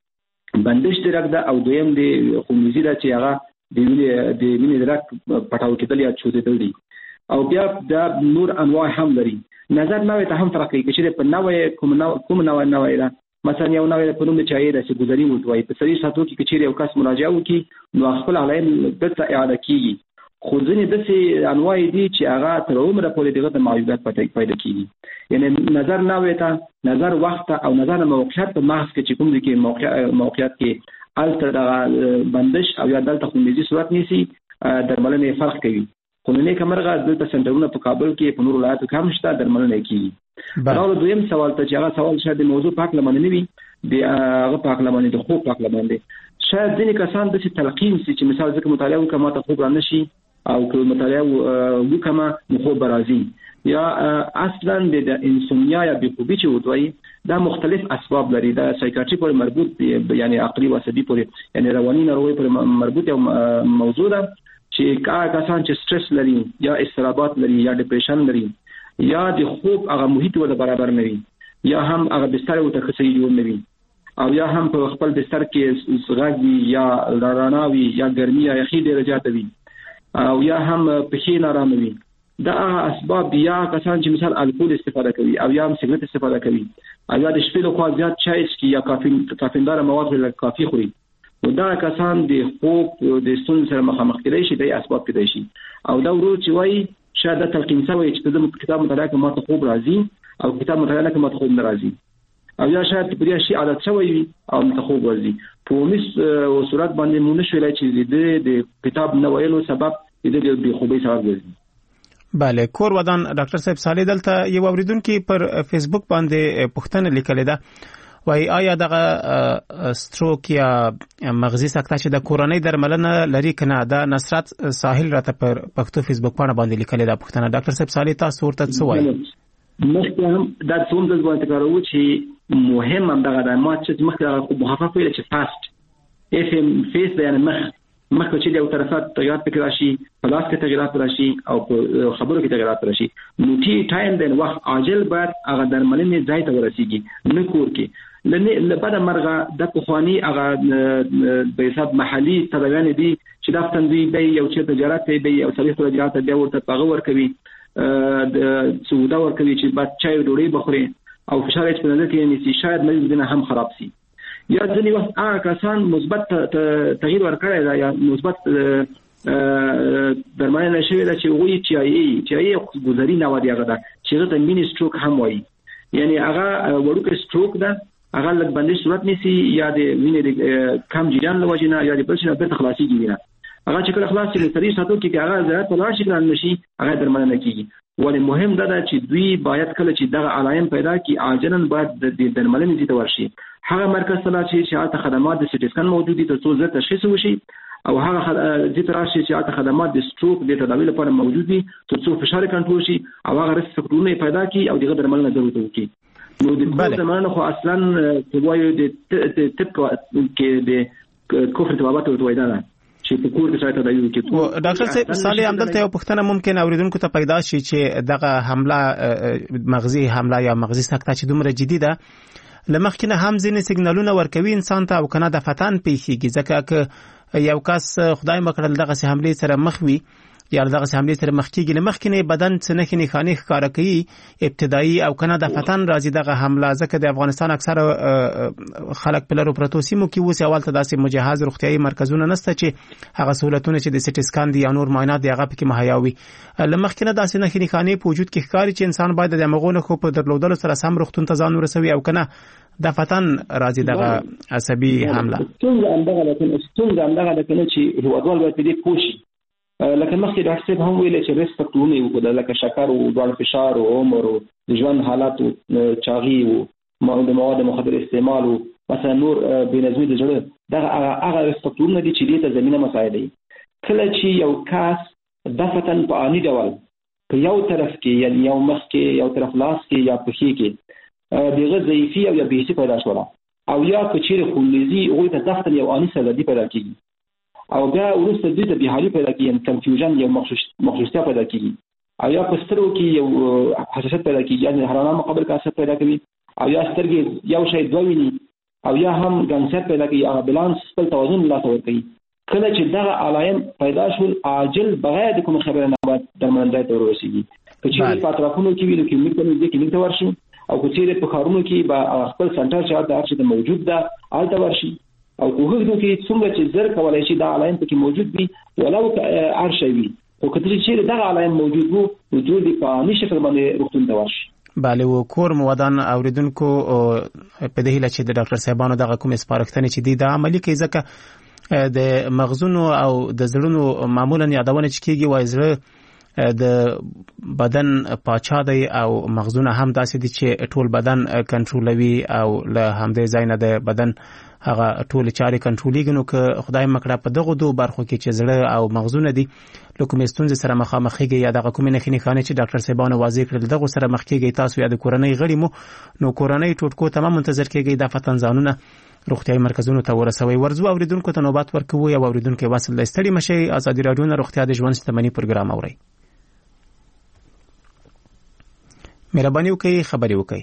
چې بندش درک دا او دویم دی خونریزي دا چې هغه د وینې د وینې درک پټاو کېدل یا چودېدل دي. او بیا دا نور انواع هم لري. نظر نوې ته هم فرق کوي چې په نوې کوم نوع کوم نوع نوې ده مثلا یو نوې په نوم چایي ده چې گزاري وټوي په سری ساتو کې چې یو کس مراجعه وکړي نو خپل علایم دته اعاده کیږي. خو ځینې داسې انواع دي چې هغه تر عمره پورې دغه د معیوبیت پټ پیدا کیږي. یعنی نظر نوې ته نظر وخت او نظر موقعیت په مغز کې چې کوم دي کې موقع موقعیت کې الته د بندش او یا دلته خونریزي صورت نیسي درملنه فرق کوي. خو نه کومرغه دلته سنټرونه په کابل کې په نور ولایتو کې هم شته درملنه کوي. راو دویم سوال ته چې هغه سوال شاید موضوع پاک لمنه نه وي د هغه پاک لمنه د خوب پاک لمنه شاید ځینې کسان د تلقین سي چې مثال ځکه مطالعه وکړه ته خوب را نشي او که مطالعه وکړه نو خوب راځي یا اصلا د انسومنیا یا بېخوبي چې وځي دا مختلف اسباب لري. دا سایکیاټری پورې مربوط دي یعنی عقلي او عصبي پورې یعنی رواني ناروغي پورې مربوط یو موضوع ده چې کله کسان چې سټرس لري یا اضطرابات لري یا ډیپریشن لري یا د خوب هغه محیط ول برابر نه وي یا هم هغه بستر او تخصصي جوړ نه وي او یا هم په خپل بستر کې سغاږي یا رڼاوي یا ګرمي یا یخي درجات وي او یا هم پخې نارامه وي. دا اسباب یا کسان چې مثال الکول استفاده کوي او یا هم سیګریټ استفاده کوي او یا د شپې لخوا زیات چای څښي یا کافین کافیندار مواد لکه کافي خوري نو دا کسان د خوب د ستونزو سره مخامخ کېدای شي د اسباب کېدای شي. او دا ورو چې وایي شاید د تلقین سوی چې د کتاب مطالعه کې ماته خوب راځي او کتاب مطالعه کې ماته خوب نه راځي او یا شاید په دې شي عادت شوی او ماته خوب ورځي. په مس او صورت باندې مونږ نشوي چې د کتاب نه ویلو سبب د دې خوبي سبب ګرځي. بله کور ودان ډاکټر صاحب صالح دلته یو اوریدونکو پر فیسبوک باندې پوښتنه لیکلې ده وای آیا دغه ستروک یا مغزي سکته چې د کورنۍ درملنه لري کنه دا نصرت ساحل راته پر پښتو فیسبوک باندې باندې لیکلې ده پوښتنه ډاکټر صاحب صالح تاسو ورته څه وایي؟ مخکې هم دا څوم د ځوان تکرارو چې مهم هم دغه د ما چې مخکې خو محافظ ویل چې فاست اف ام فیس د یعنی مخ مخکې چې د یو طرفات تغیرات پکې راشي پلاس کې تغیرات راشي او خبرو کې تغیرات راشي نو ټي ټایم د وخت عاجل بعد هغه درملنې ځای ته ورسیږي نه کور کې لنه لبد مرغه د پخوانی هغه به حساب محلي تداوین دي چې د تنظیم دی یو چې تجارت دی او صریح تجارت دی ورته پاغه ور کوي د سودا ور کوي چې بعد چای ډوډۍ بخوري او فشار یې په نظر کې نیسي شاید مریض دنه هم خراب سي یا ځینې وخت هغه کسان مثبت تغییر ورکړی دا یا مثبت درملنه شوې ده چې وایي چې ای چې ای گزاري نه ودی هغه ده چې د مینی سټروک هم وایي یعنی هغه وړوکی سټروک ده هغه لږ بندش صورت نیسي یا د وینې کم جریان له وجې نه یا د بل څه نه بیرته خلاصېږي وینه هغه چې کله خلاص شي سریع ساتو کې هغه زیات په لاړ شي ګران نشي هغه درملنه کیږي. ولې مهم ده چې دوی باید کله چې دغه علایم پیدا کی عاجلا باید د درملنې دي ته ورشي هغه مرکز ته چې شاته خدمات د سټي سکن موجود دي ترڅو زه تشخیص وشي او هغه دې تر راشي چې شاته خدمات د سټروک د تداوی لپاره موجود دي ترڅو فشار کنټرول شي او هغه رس فکرونه پیدا کی او دغه درملنه ضرورت وکړي. نو د درملنه خو اصلا په وایو د طب کې د کفر توابت او تویدانه چې په کور کې شاید تداوی وکړي. ډاکټر صاحب صالح همدلته یو پوښتنه ممکن اوریدونکو ته پیدا شي چې دغه حمله مغزي حمله یا مغزي سکته چې دومره جدي ده لمخکنه هم ځینې سیګنالونه ورکوي انسان ته او کنه د فتان پیښیږي ځکه که یو کس خدای مکړل دغه سه حمله سره مخ وي یا دغه حمله سره مخ کیږي لمخ کې بدن څنګه نه خاني ښکارا کوي ابتدایي او کنه د فتن راځي دغه حمله ځکه د افغانستان اکثره خلک په لرو پروتو سیمو کې وسه اول ته داسې مجهز روغتيایي مرکزونه نشته چې هغه سہولتونه چې د سټي سکان دي یا نور معاینات دی هغه پکې مهیاوي لمخ کې نه داسې نه خاني په وجود کې ښکاری چې انسان باید د مغونه خو په درلودلو سره سم روغتون ته ځان ورسوي او کنه د فتن راځي دغه عصبي حمله څنګه اندغه لکه څنګه اندغه لکه چې هوادوال به دې پوښي لکه مخکې ډاکټر صاحب هم ویل چې ریسک فاکټورونه یو د لکه شکر او ډول فشار او عمر او ژوند حالات او چاغي او د مواد مخدر استعمال او مثلا نور بنظمي د جوړ دغه هغه ریسک فاکټورونه دي چې دې ته زمينه مساعده دي کله چې یو کاس د فتن په اني ډول په یو طرف کې یعنی یو مخ کې یو طرف لاس کې یا پښې کې دغه ضعیفي او یا بیسي پیدا شول او یا کچېره خونریزي او ته تخت یو اني سلدي پیدا کیږي او بیا ورسته د دې په حالي پیدا کیږي کنفیوژن یو مخصوصیت پیدا کیږي او یا پسترو کې یو حساسیت پیدا کیږي یعنی حرارت مقابل کاسه پیدا کوي او یا سترګې یو شی دویني او یا هم ګنسر پیدا کوي او بالانس خپل توازن لا تور کوي کله چې دغه علایم پیدا شول عاجل بغیر د کوم خبره نه بعد درملنده ته ورسیږي چې په اطرافونو کې ویل کې موږ ته دې کې ته ورشي او کچېره په خارونو کې با خپل سنټر چې د هر څه موجود ده آلته ورشي او کوهګدو کې څنګه چې زر کولای شي دا علایم پکې موجود وي ولو هر شی وي او کله چې دغه علایم موجود وو وجود په نشه پر باندې روغتون ته ورشي بله و کور مودان اوریدونکو په دې هیله چې د ډاکټر صاحبانو دغه کوم سپارښتنې چې دي د عملی کوي ځکه د مغزونو او د زړونو معمولا یادونه چې کیږي وای زړه د بدن پاچا دی او مغزونه هم داسې دي چې ټول بدن کنټرولوي او له همدې ځای نه د بدن هغه ټول چارې کنټرولېږي نو که خدای مکړه په دغه دوه برخو کې چې زړه او مغزونه دي لکه کومې ستونزې سره مخامخېږي یا دغه کومې نښې نښانې چې ډاکټر صاحبانو واضح کړل دغه سره مخ کېږي تاسو یا د کورنۍ غړي مو نو کورنۍ ټوټکو تمام منتظر کېږي د فتن ځانونه روغتيایي مرکزونو ته ورسوي ورزو اوریدونکو ته نوبت ورکوي او اوریدونکو واصل لستړي مشي ازادي رادیو نه روغتیا د ژوند شتمنۍ پروګرام اوري مهرباني وکړئ خبري وکړئ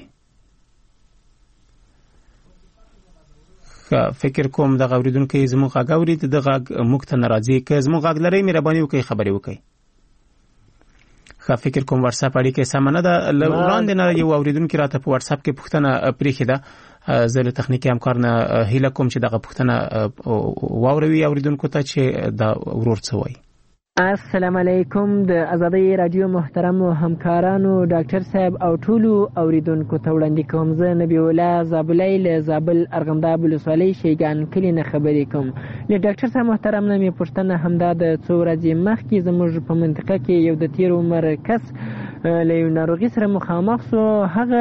فکر کوم د اوریدونکو زموږ غاوري د غاګ مخته ناراضي کې زموږ غاګ لري مهرباني وکړئ خبري وکړئ خا فکر کوم واتس اپ اړیکه سمنه ده وړاندې نه یو اوریدونکو راته په واتس اپ کې پوښتنه پریخي ده زه له تخنیکی همکارنه هیله کوم چې دغه پوښتنه واوروي اوریدونکو ته چې دا ورور څه وایي السلام علیکم د ازادي رادیو محترم همکارانو ډاکټر صاحب او ټولو اوریدونکو ته وړاندې کوم زه نبی الله زابلای له زابل ارغنداب ولسوالۍ شیګان کلی نه خبرې کوم له ډاکټر صاحب محترم نه مې پوښتنه همدا د څو ورځې مخکې زموږ په منطقه کې یو د تیر عمر کس له یو ناروغي سره مخامخ سو هغه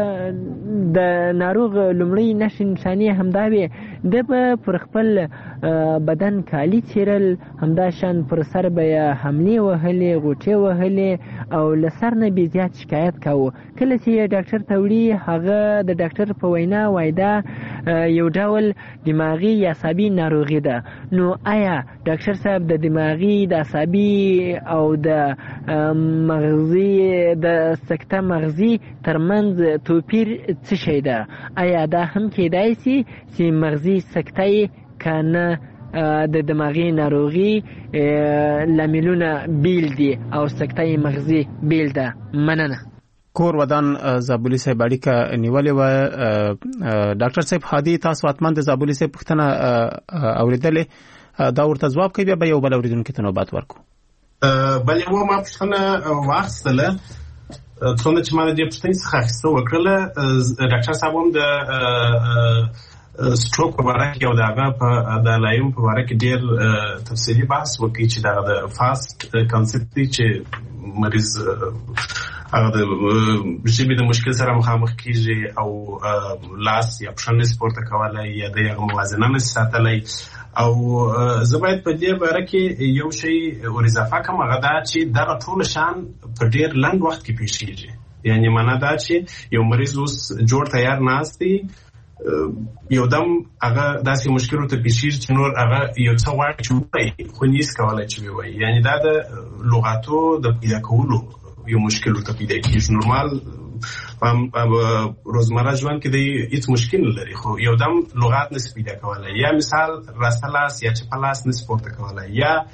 د ناروغ لومړی نښې نښانې همدا وې د پر خپل بدن کالي چیرل همدا شان پر سر به حملې وهلې غوټې وهلې او له سر نه بې زیات شکایت کاوه کله چې ډاکټر ته وړي هغه د ډاکټر په وینا وایي دا یو ډول دماغي یا عصبي ناروغي ده نو آیا ډاکټر صاحب د دماغي د عصبي او د مغزي د سکته مغزي ترمنځ توپیر څه شی ده آیا دا هم کېدای شي چې مغزي سکته کنه د دماغي ناروغي لاملونه بیل دي او سکته مغزي بیل ده مننه کور ودان زابلی صاحب اړیکه نیولې و ډاکټر صاحب هادي تاسو اتمن د زابلی صاحب پوښتنه اوریدلې دا ورته جواب کوي به یو بل اوریدونکو ته نوبت ورکو بل یو ما پوښتنه واخیستله څونه چې ما د دې پوښتنې څخه اخیسته وکړله ډاکټر صاحب هم د سټروک په اړه کې او دا هغه د لایم په اړه کې ډېر تفصیلي بحث وکړي چې دا د فاست کانسپټ چې مریض هغه د ژبې د مشکل سره مخامخ کیږي او لاس یا پښه سپورت کولای یا د هغه موازنه نه ساتلای او زه باید په دې باره کې یو شی ور اضافه کوم هغه دا چې دا ټول شان په ډېر لنډ وخت کې پیښ کیږي یعنی معنا دا چې یو مریض اوس جوړ تیار ناشتي یو دم هغه داسې مشکل ته پیښیږي چې نور هغه یو څه واړ چې وایي خو نیس کولای چې وایي یعنی دا د لغاتو د پیدا کولو یو مشکل ته پیدا کیږي نورمال په روزمره ژوند کې د هیڅ مشکل نه لري خو یو دم لغات نس پیدا کولای یا مثال راستلاس یا چپلاس نس پورته کولای یا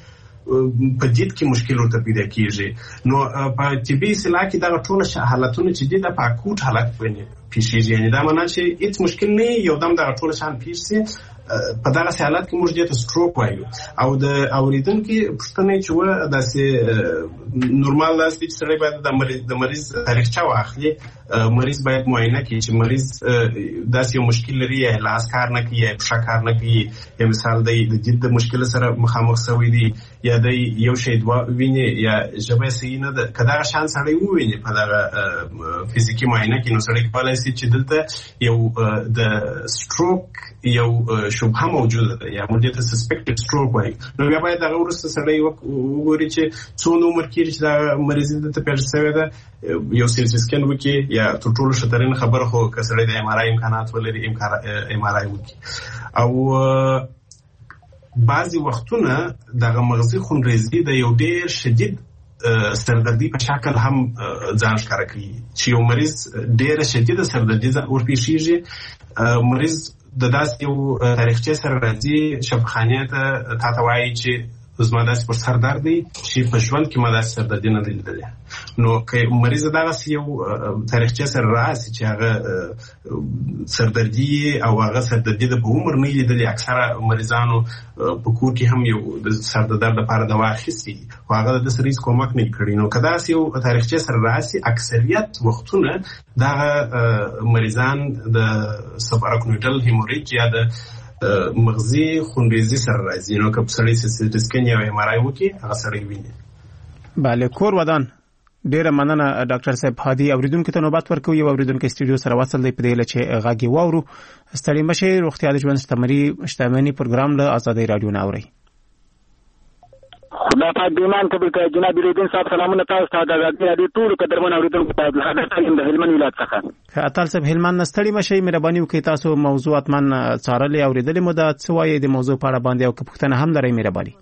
په جد کې مشکل ورته پیدا کیږي. نو په طبي اصطلاح کې دا ټول حالتونه چې دي د اکوټ حالت پیښیږي، یعنی دا معنی چې هیڅ مشکل نه یو دم دا ټول شان پیښ شي. په دغه حالت کې موږ دې ته سټروک وایو. او د اوریدونکو پوښتنه چې و داسې نورمال لاس چې سړی باید د مریض د مریض تاریخچه واخلي، مریض باید معاینه کړي چې مریض داسې یو مشکل لري، یا لاس کار نه کوي، یا پښه کار نه کوي، یا مثال د جد مشکل سره مخامخ شوی دی، یا د یو شی دوا ویني، یا ژبه صحیح نه ده. کدا شان سړی وویني په دغه فزیکی معاینه کې، نو سړی کولای شي چې دلته یو د سټروک یو شبهه موجوده ده، یا موږ ته سسپیکټډ سټروک وایي. نو بیا باید هغه وروسته سړی وګوري چې څونه عمر کېږي چې دا مریض دلته پیښ شوی ده، یو سیټي سکین وکړي، یا تر ټولو ښه ترینه خبره خو که سړی د ایم آر آی امکانات ولري ایم آر آی وکړي. او بعضې وختونه دغه مغزي خونریزي د یو ډېر شدید سردردي په شکل هم ځان ښکاره کوي، چې یو مریض ډېره شدیده سردردي ورپېښېږي. مریض د داسې یو تاریخچې سره راځي، شفاخانې ته تا ته وایي چې زما داسې پر سر درد دی چې په ژوند کې ما داسې سردردي نه دی لیدلی. نو که مریض دغسې یو تاریخچې سره راسي چې هغه سردردي او هغه سردردي د په عمر نه لیدلي، اکثره مریضانو په کور کې هم یو د سر د درد لپاره دوا اخیستي خو هغه د داسې هېڅ کومک نه کړی. نو که داسې یو تاریخچې سره راسي، اکثریت وختونه دغه مریضان د سباراکنویډل هیموریج یا د مغزي خونریزي سره راځي. نو که سړی سیټي سکین یا ایم آر آی وکړي، هغه سړی ویني. بله، کور ودان ډیره مننه ډاکټر صاحب. هادي اوریدونکو ته نوبت ورکوي، یو اوریدونکو استودیو سره وصل دی په دې لچې غاګي واورو. ستړي مشه، روغتیا د ژوند شتمنۍ پروګرام له آزادۍ رادیو نه اوري. خدا پاک بیمان قبول کړي. جناب ریدین صاحب سلامونه تاسو ته د آزادۍ رادیو ټول قدرمن اوریدونکو ته د هلمند ولایت څخه. اتل صاحب هلمند نستړي مشه، مهرباني وکړئ تاسو موضوع اتمن څارلې اوریدلې مو دا څه وایي د موضوع په اړه باندې، او که پوښتنه هم لرئ مهرباني.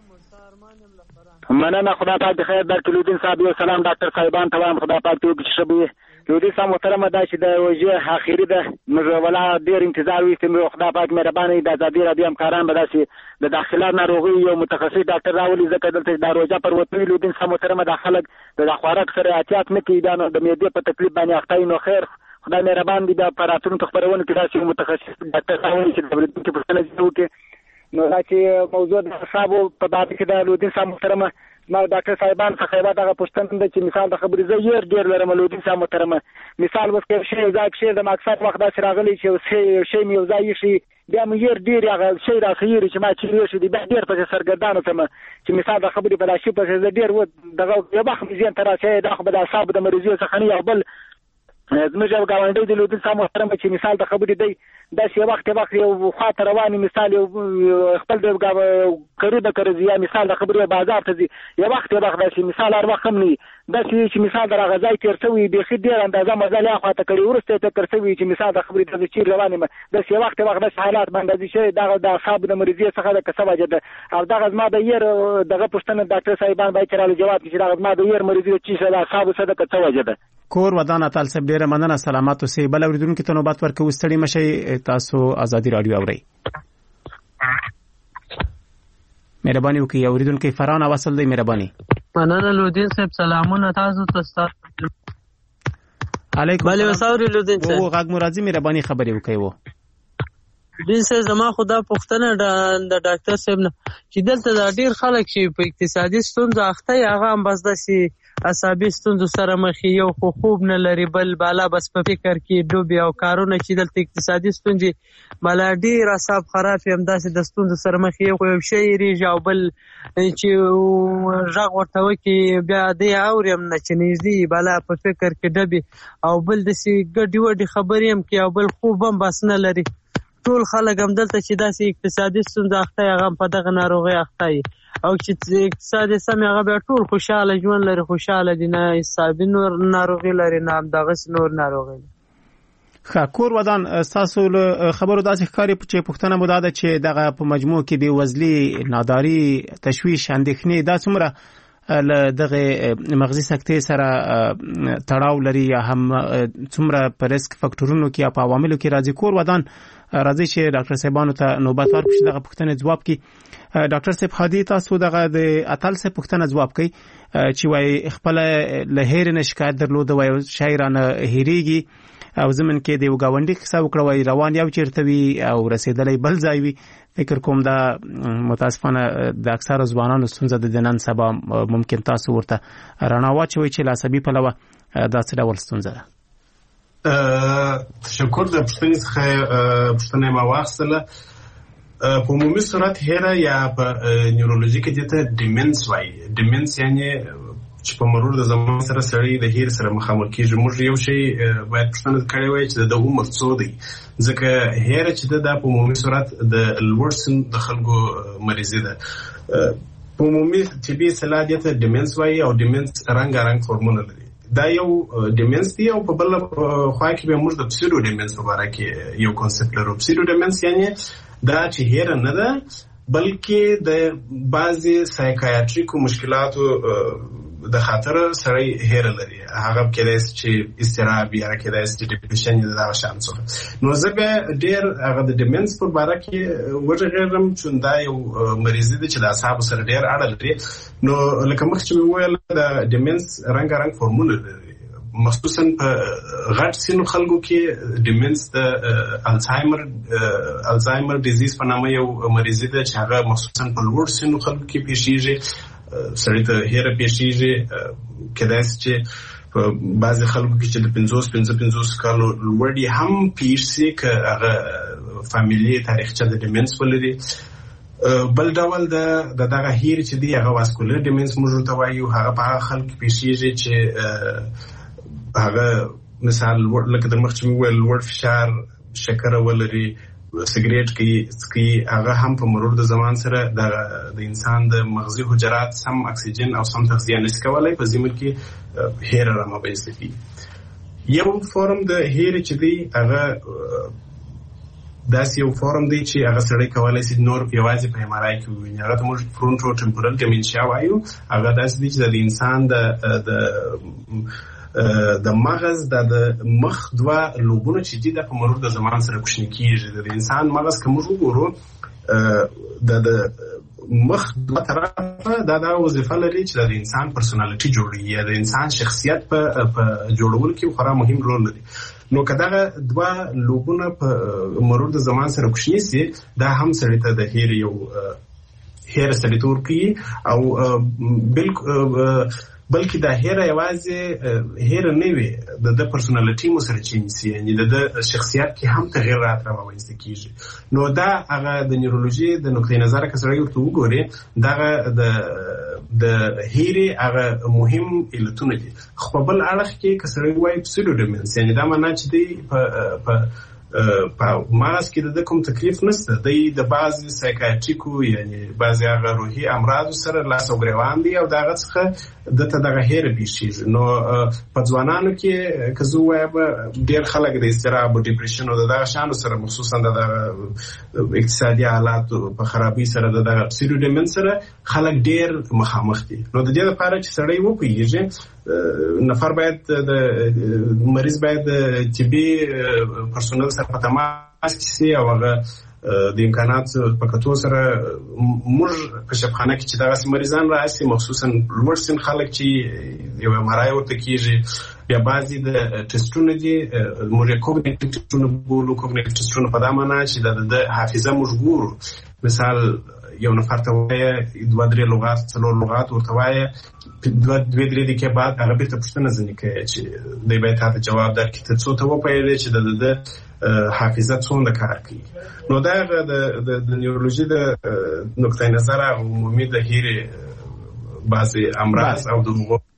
مننه. خدا پاک د خیر درکړي. لودین صاحب یو سلام ډاکټر صاحبان ته وایم، خدا پاک ته چې شبي لودین صاحب محترمه دا چې د وجه اخیری ده موږ ولا ډیر انتظار وکړو. خدا پاک مهرباني د آزادۍ رادیو همکاران به داسې د داخلات ناروغي یو متخصص ډاکټر راولي، ځکه دلته د روزه پر وته لودین صاحب محترمه د خلک د خوراک سره احتیاط نه کوي، دا د معدې په تکلیف باندې اخته. نو خیر خدای مهربان دي، د پراتونو خبرونه کې داسې متخصص ډاکټر راولي چې د ورته په څه نه وکړي. نو دا چې موضوع د حسابو په باب کې د لودین صاحب محترمه ما ډاکټر صاحبان څخه یو دغه پوښتنه ده چې مثال د خبرې زه یې ډېر لرم لودین صاحب محترمه، مثال وس کې شی ځای کې د مقصد وخت داسې راغلی چې شی شی مې ځای شي بیا مې یې ډېر هغه شی راخېږي چې ما چې شي دی بیا ډېر په سرګردانه سم چې مثال د خبرې په لاشي په زه ډېر و دغه یو وخت مې ځین تر راځي د خبره د اعصاب د مریضیو څخه نه یو بل زموږ یو ګاونډی دی لودین صاحب محترمه چې مثال د خبرې دی داسې وخت وخت یو خاطر رواني مثال یو خپل د کړو د کړزي یا مثال د خبرې بازار ته ځي یو وخت وخت داسې مثال هر وخت هم نه داسې چې مثال د غذای تیر شوی به خدای اندازه مزل اخواته کړی ورسته ته تر شوی چې مثال د خبرې ته چې رواني داسې وخت وخت د حالات باندې چې دغه د اعصاب د مریضي څخه د کسبه جده او دغه ما د ير دغه پښتنه ډاکټر صاحبان باید چرله جواب چې دغه ما د ير مریضي چې د اعصاب سره د کسبه جده کور ودان اتل سب ډیره مننه سلامات اوسئ. بل اوریدونکو ته نوبت ورکوي ستړي مشي تاسو آزادي رادیو اورئ. مهرباني وکړئ اوریدونکو فران اوصل دی مهرباني. مننه لودین صاحب سلامونه تاسو ته علیکم. بله وساوري لودین صاحب وو غږ مرادي مهرباني خبرې وکړئ. وو لودین صاحب زما خدا پښتنه د ډاکټر صاحب نه چې دلته د ډیر خلک چې په اقتصادي ستونزو اخته هغه هم بس داسي عصبي ستونزو سره مخ یو خو خوب نه لري بل بالا بس په فکر کې ډوبي او کارونه چې دلته اقتصادي ستونزې بالا ډیر اعصاب خراب هم داسې د ستونزو سره مخ یو یو شی ریږي او بل چې ژغ ورته وکي بیا دی اورم نه چې نږدې بالا په فکر کې ډوبي او بل داسې ګډي وډي خبرې هم کې او بل خوب هم بس نه لري. ټول خلک هم دلته چې داسې اقتصادي ستونزه اخته هغه په دغه ناروغي اخته او چې اقتصاد سم هغه به ټول خوشاله ژوند لري خوشاله دي نه حسابي نور ناروغي لري نه هم دغه نور ناروغي. ښه کور ودان تاسو خبرو داسې ښکاري چې پښتنه مو دا ده چې دغه په مجموع کې بې وزلي ناداري تشویش اندېښنې دا څومره له دغه مغزي سکتې سره تړاو لري یا هم څومره په ریسک فاکټورونو کې یا په عواملو کې راځي. کور ودان راځي چې ډاکټر صاحبانو ته نوبت ورکړي دغه پوښتنې ځواب کړي. ډاکټر صاحب هادي تاسو دغه د اتل څخه پوښتنه ځواب کړي چې وای خپل له هیر نه شکایت درلود وای شاعرانه هیریږي او زمن کې د وګاونډي قصه وکړه وای روان یو چیرته وي او رسیدلې بل ځای وي. فکر کوم دا متاسفانه د اکثر ځوانانو ستونزه د نن سبا ممکن تاسو ورته رڼا واچوي چې لاسبي پلوه دا څه ډول ستونزه ده. تشکر د پوښتنې څخه پوښتنه ما واخیستله. په عمومي صورت هیره یا په نیورولوژي کې دته ډیمنس وایي. ډیمنس یعنی چې په مرور د زمان سره سړی د هیر سره مخامخ کیږي. موږ یو شی باید پوښتنه کړې وای چې د عمر څو دی، ځکه هیر چې د په عمومي صورت د لوړ سن د خلکو مریضي ده. په عمومي طبي اصطلاح دته ډیمنس وایي او ډیمنس رنګارنګ فورمونه لري. دا یو ډیمنس دی او په بل خوا کې به موږ د پسیډو ډیمنس په اړه کې یو کانسپټ لرو. پسیډو ډیمنس یعنی دا چې هیر نه ده بلکې د بعضي سایکایټریکو مشکلاتو د خاطر سړی هیر لري. هغه کېدای چې استراب یا کېدای چې ډیپریشن یا شان څه. نو زه به ډیر هغه د ډیمنس په اړه کې وژغېرم چې دا یو مریضي ده چې د اعصاب سره ډیر اړه لري. نو لکه مخکې چې ویل د ډیمنس رنګارنګ فورموله لري، مخصوصا په غټ سینو خلکو کې ډیمنس د الزایمر الزایمر ډیزیز په نامه یو مریضي ده چې هغه مخصوصا په لوړ سینو خلکو کې پیښیږي. سړی ته هیره پیښیږي، کېدای چې په بعضې خلکو کې چې د پنځوس پنځه پنځوس کالو لوړ یې هم پیښ شي که هغه فامیلي تاریخچه د ډیمنس ولري. بل ډول د دغه هیر چې دی هغه واسکولر ډیمنس موږ ورته وایو. هغه په هغه خلکو پیښیږي چې هغه مثال لکه د مخکې مې وویل لوړ فشار، شکر ولري، سګریټ کوي څکي. هغه هم په مرور د زمان سره د انسان د مغزي حجرات سم اکسیجن او سم تغذیه نشي کولای، په ضمن کې هیر رامنځته کیږي. یو فورم د هیر چې دی هغه داسې یو فورم دی چې هغه سړی کولای شي نور یوازې په ایم آر آی کې وویني. هغه ته موږ فرونټو ټمپورل ډیمنشیا وایو. هغه داسې دی چې د انسان د د مغز د مخ دوه لوبونه چې دي د په مرور د زمان سره کوچني کیږي. د انسان مغز که موږ وګورو د مخ دوه طرفه دا د وظیفه لري چې د انسان پرسونالټي جوړوي یا د انسان شخصیت په جوړولو کې خورا مهم رول لري. نو که دغه دوه لوبونه په مرور د زمان سره کوچني سي دا هم سړی ته د هیر یو هیر سړی تور کوي او بالکل بلکې دا هیره یوازې هیره نه وي، د د پرسونالټي مو سره چینج سي، یعنی د د شخصیت کې هم تغیرات راوستل کیږي. نو دا هغه د نیورولوژي د نقطې نظر کې سره یو ته وګوري دغه د د هیري هغه مهم علتونه دي. خو بل اړخ کې کسره وایي پسیډو ډیمنس، یعنی دا معنی چې دی په په په مغز کې د کوم تکلیف نشته، د بعضي سایکایټریکو یعنی بعضي هغه روحي امراض سره لاس او ګریوان دي او دغه څخه دته دغه هیر پیښیږي. نو په ځوانانو کې که زه وایم ډېر خلک د اضطراب او ډیپریشن او دغه شانو سره مخصوصا د اقتصادي حالات په خرابۍ سره د دغه پسیډو ډیمنس سره خلک ډېر مخامخ دي. نو د دې لپاره چې سړی وپوهېږي نفر باید د مریض باید طبي پرسونل سره په تماس کې سي او هغه د امکانات په کتو سره موږ په شفخانه کې چې دغه مریضان راشي مخصوصا لوړ سن خلک چې یو ایم آر آی ورته کیږي بیا بعضي د ټیسټونه دي موږ کوګنیټیو ټیسټونه بولو. کوګنیټیو ټیسټونه په دا معنی چې د حافظه موږ ګورو. مثال یو نفر ته وایي دوه درې لغات څلور لغات ورته وایي دوه دوه درې دقیقې بعد هغه بیرته پوښتنه ځنې کوي چې دی باید تاته جواب درکړي ته څو ته وپوهېدې چې د د حافظه څومره کار کوي. نو دا د د نیورولوژي د نقطې نظر عمومي د هیرې بعضې امراض او د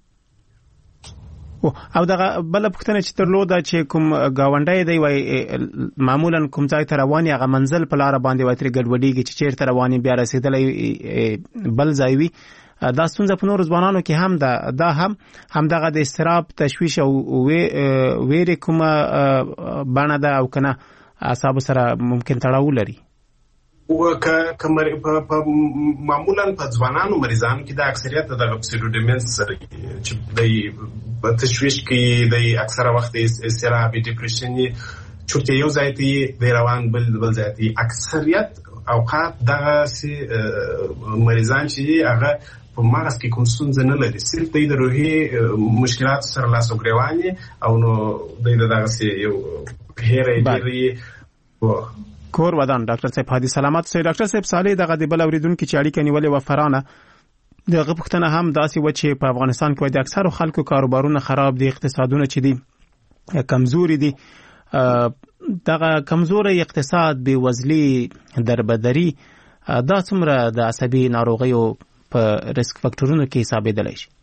او دغه بل پوښتنه چې درلوده چې کوم گاونډی دی وای معمولا کوم ځای ته رواني هغه منزل په لار باندې وای تر ګډوډیږي چې چیرته رواني بیا رسیدلې بل ځای وي. دا ستونزه په نور ځوانانو کې هم ده. دا هم هم دغه د استراب تشویش او ویرې کومه بڼه ده او کنه اعصاب سره ممکن تړاو لري. او که که معمولا په ځوانانو مریضانو کې د اکثریت د سیروډیمنس سره چې د تشویش کې د اکثره وخت استراب ډیپریشن چورته یو ځای ته د روان بل بل ځای ته اکثریت اوقات دغه سي مریضان چې هغه په مغز کې کوم ستونزه نه لري صرف د روحي مشکلات سره لاس او ګریوان او نو د دغه سي یو هېرې لري. کور ودان ډاکټر صاحب هادي سلامت سي ډاکټر صاحب صالح دغه د بل اوریدونکو چې اړیکه نیولې و فرانه دغه پښتنه هم داسې و چې په افغانستان کې د اکثرو خلکو کاروبارونه خراب دي اقتصادونه چې دي کمزوري دي دغه کمزوري اقتصاد بې وزلي دربدري دا څومره د عصبي ناروغیو په ریسک فاکټورونو کې حسابېدلی شي؟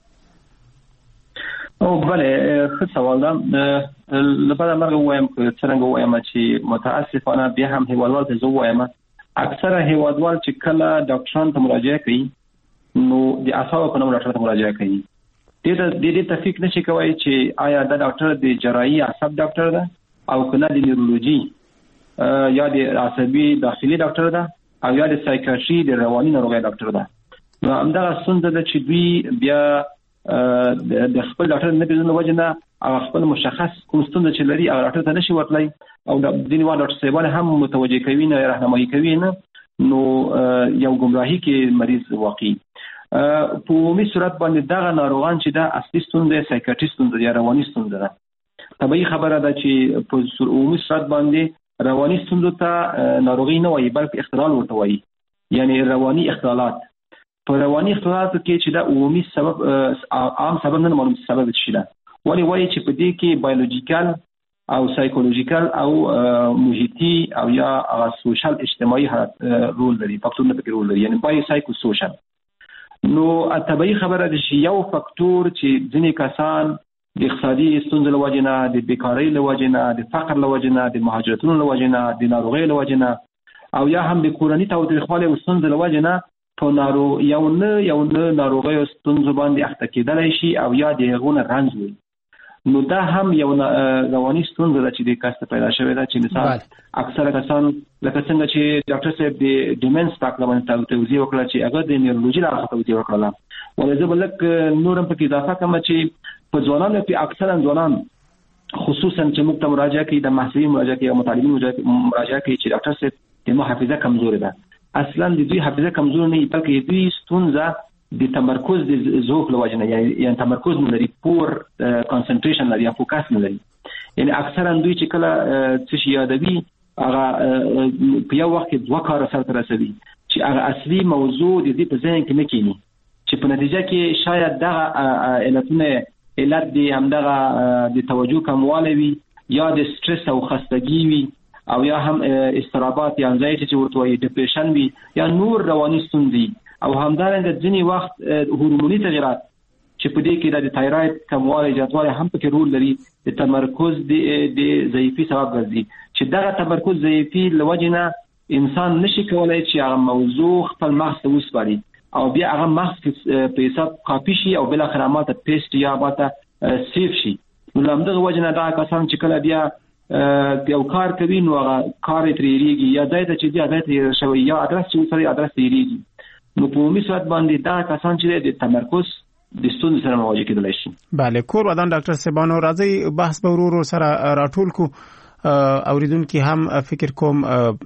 او بله ښه سوال ده. لپاره مرګ وایم که څرنګه وایم چې متاسفانه بیا هم هیوادوال ته زه وایم اکثره هیوادوال چې کله ډاکټران ته مراجعه کوي نو د اعصابو په نوم ډاکټر ته مراجعه کوي. دې دې ته فکر نشي کوي چې آیا دا ډاکټر د جراحي اعصاب ډاکټر ده او کنه د نیورولوژي یا د عصبي داخلي ډاکټر ده او یا د سایکیاتري د رواني ناروغیو ډاکټر ده. نو همدغه ستونزه ده چې دوی بیا د خپل ډاکټر نه پیژنې وجه نه هغه خپل مشخص کوم ستونزه چې لري هغه ډاکټر ته نشي ورتلی او د ځینې وخت ډاکټر صاحبان هم متوجه کوي نه راهنمایي کوي نه نو یو ګمراهي کې مریض واقعي په عمومي صورت باندې دغه ناروغان چې دا اصلي ستونزه سایکیاتري ستونزه یا رواني ستونزه ده. طبیعي خبره ده چې په عمومي صورت باندې رواني ستونزو ته ناروغي نه وایي بلکې اختلال ورته وایي یعنی رواني اختلالات. په رواني اختلالاتو کې چې دا عمومي سبب عام سبب نه معلوم سبب شي ده ولی وایي چې په دې کې بایولوژیکل او سایکولوژیکل او محیطي او یا سوشل اجتماعي رول لري فاکتورونه پکې رول لري یعنی بایو سایکو سوشل. نو طبیعي خبره ده چې یو فاکتور چې ځینې کسان د اقتصادي ستونزو له وجې نه د بیکارۍ له وجې نه د فقر له وجې نه د مهاجرتونو له وجې نه د ناروغۍ له وجې نه او یا هم د کورني تاوتریخوالي او ستونزو له وجې نه په ناروغ یو نه یو نه ناروغیو ستونزو باندې اخته کېدلی شي او یا د هغو نه رنځ وي. نو دا هم یو رواني ستونزه ده چې د کس ته پیدا شوې ده چې مثال اکثره کسان لکه څنګه چې ډاکټر صاحب د ډیمنس په اړه باندې توضیح وکړه چې هغه د نیورولوژي له اړخه توضیح وکړله. ولې زه به لږ نور هم پکې اضافه کوم چې په ځوانانو کې اکثرا ځوانان خصوصا چې موږ ته مراجعه کوي د محصلین مراجعه کوي او مطالبین مراجعه کوي چې ډاکټر صاحب د حافظه کمزورې ده. اصلا د دوی حافظه کمزور نه بلکې دوی ستونزه د تمرکز د ذوق له وجې نه یعنې تمرکز نه لري پور کانسنټریشن لري یا فوکس نه لري. یعنې اکثرا دوی چې کله څه شي یادوي هغه په یو وخت کې دوه کاره سرته رسوي چې هغه اصلي موضوع د دې په ذهن کې نه کېني چې په نتیجه کې شاید دغه علتونه علت د همدغه د توجه کموالی وي یا د سټرس او خستګي وي او یا هم اضطرابات یا انزایټي چې ورته وایي ډیپریشن وي یا نور رواني ستونزې او همدارنګه ځینې وخت هورموني تغیرات چې په دې کې د تایروید کموالی زیاتوالی هم پکې رول لري د تمرکز د ضعیفي سبب ګرځي چې دغه تمرکز ضعیفي له وجې نه انسان نشي کولی چې هغه موضوع خپل مغز ته وسپاري او بیا هغه مغز په حساب کاپي شي او بالاخره ماته پیسټ یا ماته سیف شي. نو له همدغه وجې نه دغه کسان چې کله بیا یو کار کوي نو هغه کار یې ترې هېرېږي یا ځای ته چې ځي ځای ته هېر شوی یا ادرس چې ورسره ادرس ته هېرېږي. نو په عمومي صورت باندې دغه کسان چې د تمرکز د ستونزې سره مواجه کېدلی شي. بله کور ودان ډاکټر صاحبانو راځئ بحث به ورو ورو سره راټول کړو. اوریدونکي هم فکر کوم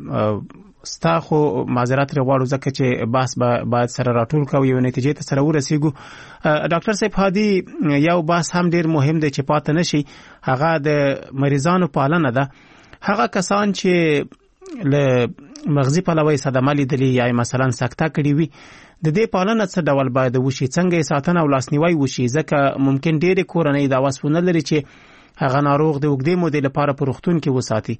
ستا خو معذرت لري غواړو ځکه چې بحث به باید سره راټول کړو یو نتیجې ته سره ورسېږو. ډاکټر صاحب هادي یو بحث هم ډېر مهم دی چې پاته نشي هغه د مریضانو پالنه ده. هغه کسان چې له مغزي پلوه صدمه لیدلي یا مثلا سکته کړې وي د دې پالنه څه ډول باید وشي څنګه یې ساتنه او لاسنیوی وشي ځکه ممکن ډېرې کورنۍ دا وس ونه لري چې هغه ناروغ د اوږدې مودې لپاره په روغتون کې وساتي.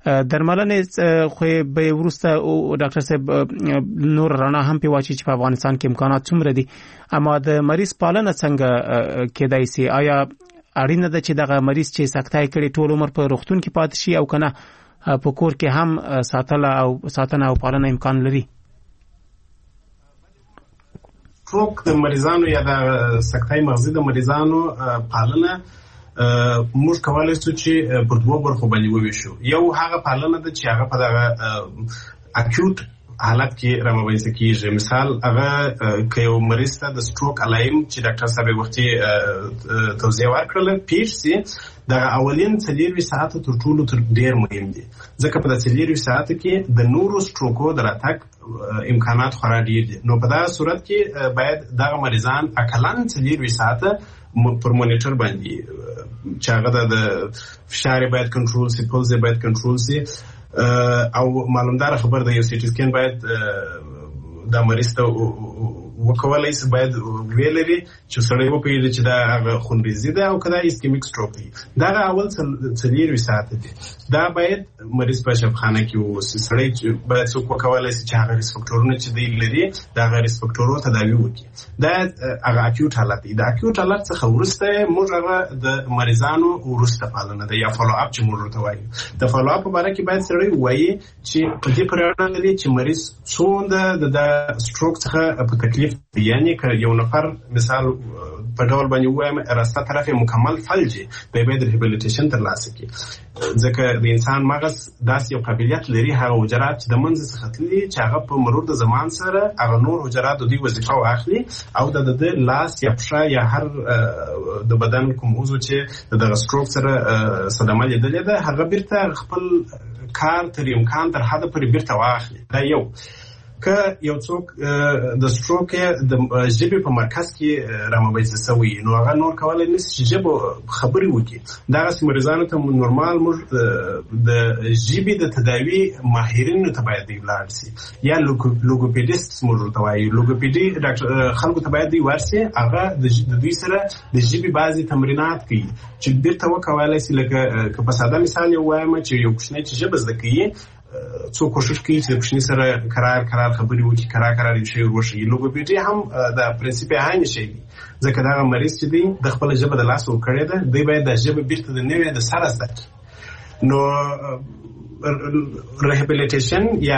درملنې خو به وروسته ډاکټر صاحب نور رڼا هم پې واچي چې په افغانستان کې امکانات څومره دي اما د مریض پالنه څنګه کېدای سي؟ آیا اړینه ده چې دغه مریض چې سکته یې کړې ټول عمر په روغتون کې پاتې شي او که نه په کور کې هم ساتله او ساتنه او پالنه امکان لري؟ ټوک د مریضانو یا د سکتای مغزي د مریضانو پالنه موږ کولای شو چې په دوه برخو باندې وویشو. یو هغه پالنه ده چې هغه په دغه اکیوټ حالت کې رامنځته کیږي. مثال هغه که یو مریض ته د سټروک علایم چې ډاکټر صاحب وختي توضیح ورکړله پیښ سي، د اولین څلېرویشت ساعته تر ټولو تر ډېر مهم دي، ځکه په د څلېرویشت ساعته کې د نورو سټروکو د راتګ امکانات خورا ډېر دي. نو په دغه صورت کې باید دغه مریضان اقلن څلېرویشت ساعته پر مونیټر باندې چې هغه د فشار باید کنټرول سي، پلس باید کنټرول سي، او معلومدار خبر د یو سی ټي سکین باید د مریض ته وکولای شي، باید ویلري چې سړی وپوهېږي چې دا هغه خونریزي ده او که دا اسکیمیک سټروک دی. دغه اول څلېرویشت ساعته دي، دا باید مریض په شفخانه کې واوسي. سړی باید څوک وکولای شي چې هغه ریسک فکټورونه چې دی لري د هغه ریسک فکټورو تداوي وکړي. دا هغه اکیوټ حالت دی. د اکیوټ حالت څخه وروسته موږ هغه د مریضانو وروسته پالنه ده یا فالو اپ چې موږ ورته وایو. د فالو اپ په باره کې باید سړی ووایي چې په دې پورې اړه لري چې مریض څومره د سټروک څخه په تکلیف، یعنی که یو نفر مثال په ډول باندې ووایم راسته طرف مکمل فلجي، دی باید ریهابیلیټیشن ترلاسه کړي، ځکه د انسان مغز داسې یو قابلیت لري هغه حجرات چې د منځ څخه تللي چې هغه په مرور د زمان سره هغه نور حجرات د دوی وظیفه واخلي او د د لاس یا پښه یا هر د بدن کوم عضو چې د دغه سټروک سره صدمه لیدلې ده هغه بیرته خپل کار تر امکان تر حده پورې بیرته واخلي. دا یو. که یو څوک د سټروک د ژبې په مرکز کې رامنځته شوی نو هغه نور کولای نشي چې ژبه خبرې وکړي. دغسې مریضانو ته نورمال موږ د ژبې د تداوي ماهرینو ته باید دی ولاړ شي یا لوګوپیډیست موږ ورته وایو. لوګوپیډي ډاکټر خلکو ته باید دی ورسي، هغه د دوی سره د ژبې بعضې تمرینات کوي چې بیرته وکولای شي. لکه که په ساده مثال یې ووایم چې یو کوچنی چې ژبه زده کوي څو کوشش کوي چې د کوچني سره قرار قرار خبرې وکړي، قرار قرار یې شی وروښيي. لوګوپیډي هم د پرنسیپ عین شی دی، ځکه دغه مریض چې دی د خپل ژبه د لاس ورکړې ده، دی باید د ژبه بیرته د نوې د سره زده کړي. نو ریهابیلیټیشن یا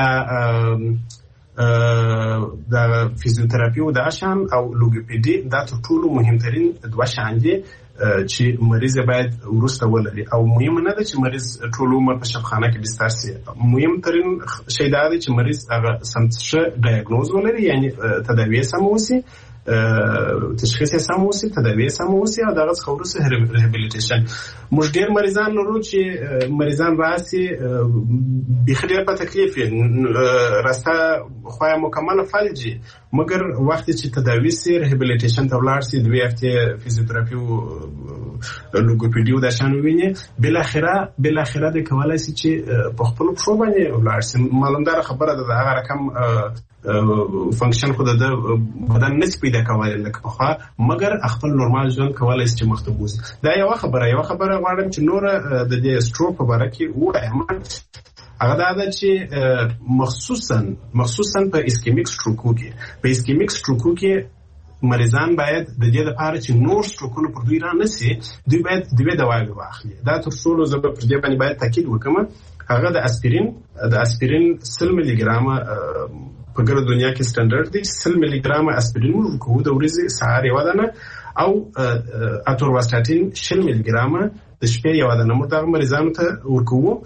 د فیزیوتراپي او د اشان او لوګوپیډي دا تر ټولو مهمترین دوه شیان دي چې مریض باید وروسته ولري. او مهم نه ده چې مریض ټول عمر په شفخانه کې بستر سي، مهم ترین شی دا دی چې مریض هغه سمڅه ډایګنوز ولري، یعنی تداوی سم وسی، تشخیص سم وسی، تداوی سم وسی او دغه څخه وروسته ریهابیلیټیشن. موږ ډېر مریضان لرو چې مریضان راسي بیخي ډېر په تکلیف راسته خو مکمله فلجي، مګر وخت چې تداوی سي ریهابیلیټیشن ته ولاړ سي، دوی هفته فیزیوتراپي او لوګوپیډي او د شان ویني، بل اخره بل اخره د کولای سي چې په خپل پښو باندې ولاړ سي. معلومدار خبره ده هغه رقم فنکشن خو د بدن نس پیدا کولای لکه په خوا، مګر خپل نورمال ژوند کولای شي چې مخته بوزي. دا یو خبره یو خبره غواړم چې نور د دې سټروک په اړه کې وایم. هغه دا ده چې مخصوصا مخصوصا په اسکیمیک سټروکو کې په اسکیمیک سټروکو کې مریضان باید د دې لپاره چې نور سټروکونه پر دوی را نشي، دوی باید دوی دواوې واخلي. دا تر څو زه په دې باندې باید تاکید وکړم. هغه د اسپرین د اسپرین سل ملي ګرامه په ګرد دنیا کې سټانډرډ دی. سل ملي ګرامه اسپرین ورکوو د ورځې سهار یو دانه، او اتورواستاتین شل ملي ګرامه د شپې یو دانه موږ دغه مریضانو ته ورکوو.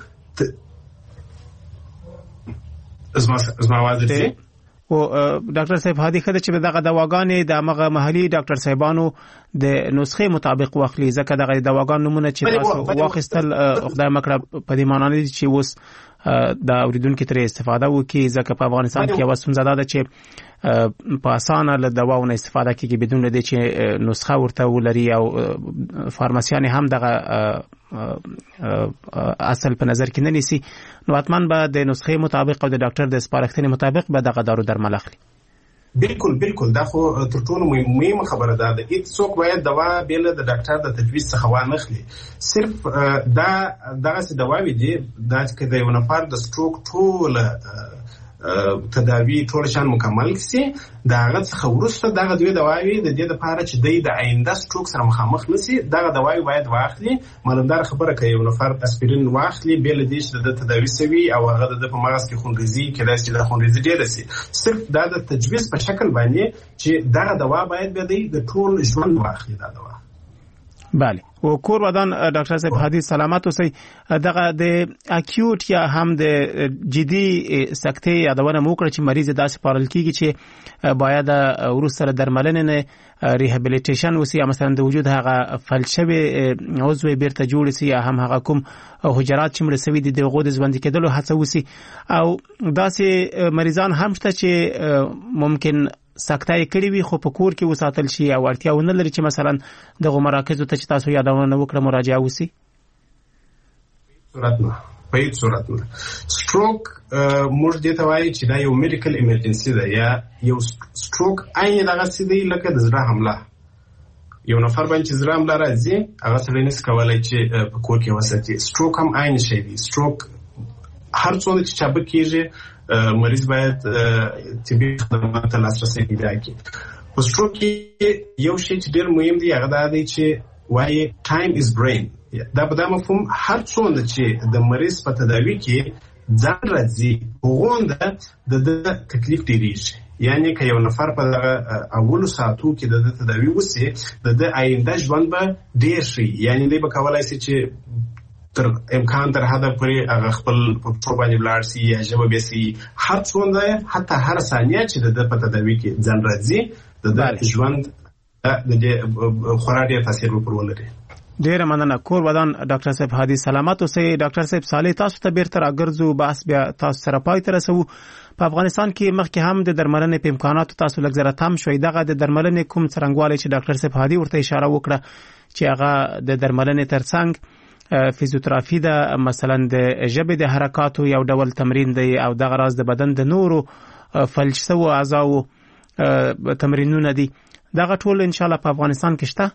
زما زما واضح دی. او ډاکټر صاحب هادي خدای چې دغه دواګانې د هغه محلي ډاکټر صاحبانو د نسخې مطابق واخلي، ځکه دغه دواګان نمونه چې تاسو واخیستل خدای مکړه په دې معنی نه چې اوس د اوریدونکو تر استفاده وکړي، ځکه په افغانستان کې یو ستونزه ده چې په اسانه له دواونو استفاده کیږي بدون لدې چې نسخه ورته ولري، او فارماسیان هم دغه اصل په نظر کې نه نیسي. نو حتمان به د نسخې مطابق او د ډاکټر د سپارښتنې مطابق به دغه دارو درمل اخلي. بالکل بالکل دا خو تر ټولو مهمه خبره ده. د هیڅ څوک باید دوا بیل د ډاکټر د تجویز څخه وانه اخلي. صرف دا دغه دواوی دي دا چې د یو نفر د سټروک ټول تداوی ټول شان مکمل کړي، دا هغه څخه وروسته دغه دوی دواوی د دې لپاره چې د آینده سټروک سره مخامخ نشي دغه دواوی باید واخلي. معلومدار خبره کوي یو نفر اسپرین واخلي بیل دې چې د تداوی سوي او هغه د په مغز کې خونریزي کېدای شي د خونریزي ډېره شي، صرف دا د تجویز په شکل باندې چې دغه دوا باید به د ټول ژوند واخلي. دا دوا بله او کور ودان ډاکټر صاحب حدیث سلامت اوسئ. دغه د اکیوټ یا هم د جدي سکتې یادونه مو کړ چې مریض داسې پارل کیږي چې باید وروسته درملنه نه ریهابیلیټیشن وسی، مثلا د وجود هغه فلشوي عضو بیرته جوړ سي یا هم هغه کوم حجرات چې مړ سوي دي دغه د ژوند کېدلو هڅه وسی، او داسې مریضان هم شته چې ممکن سکتای کړي وي خو په کور کې وساتل شي او اړتیا ونه لري چې مثلا دغه مراکزو ته چې تاسو یادونه وکړه مراجعه وسی. صورت نه په هیڅ صورت نه. سټروک موږ دې ته وایي چې دا یو میډیکل ایمرجنسي ده، یا یو سټروک عین دغه څه دی لکه د زړه حمله. یو نفر باندې زړه حمله راځي هغه سړی نس کولای چې په کور کې وساتي. سټروک هم عین شی دی. سټروک هر څومره چې چابک کیږي مریض باید طبي خدمات ته لاسرسي پیدا کړي. په سټروک کې یو شی چې ډېر مهم دی هغه دا دی چې وایي ټایم از برین. دا په دا مفهوم هر څومره چې د مریض په تداوي کې ځان راځي هغونده د تکلیف ډېرېږي. یعنی که یو نفر په دغه اولو ساعتو کې د تداوي وسي د آینده ژوند به ډېر شي. یعنی دی به کولای شي چې تر امکان تر حد پورې هغه خپل په څو باندې ولاړ سي یا ژبه به سي هر څومره حتی هر ثانیه چې د په تداوي کې ځان راځي د ژوند د دې خورا ډېر تاثیر پر ولري. ډېر مننه. کور ودان ډاکټر صاحب حدیث سلامت اوسئ. ډاکټر صاحب صالح تاسو ته بیرته راګرځو بحث بیا تاسو سره پای ته رسو. په افغانستان کې مخکې هم د درملنې په امکاناتو تاسو لږ زره تم شوي. دغه د درملنې کوم څرنګوالی چې ډاکټر صاحب حدیث ورته اشاره وکړه چې هغه د درملنې ترڅنګ فیزیوتراپي ده، مثلا د ژبې د حرکاتو یو ډول تمرین دی او دغه راز د بدن د نورو فلج شوو اعضاو تمرینونه دي. دغه ټول ان شاء الله په افغانستان کې شته.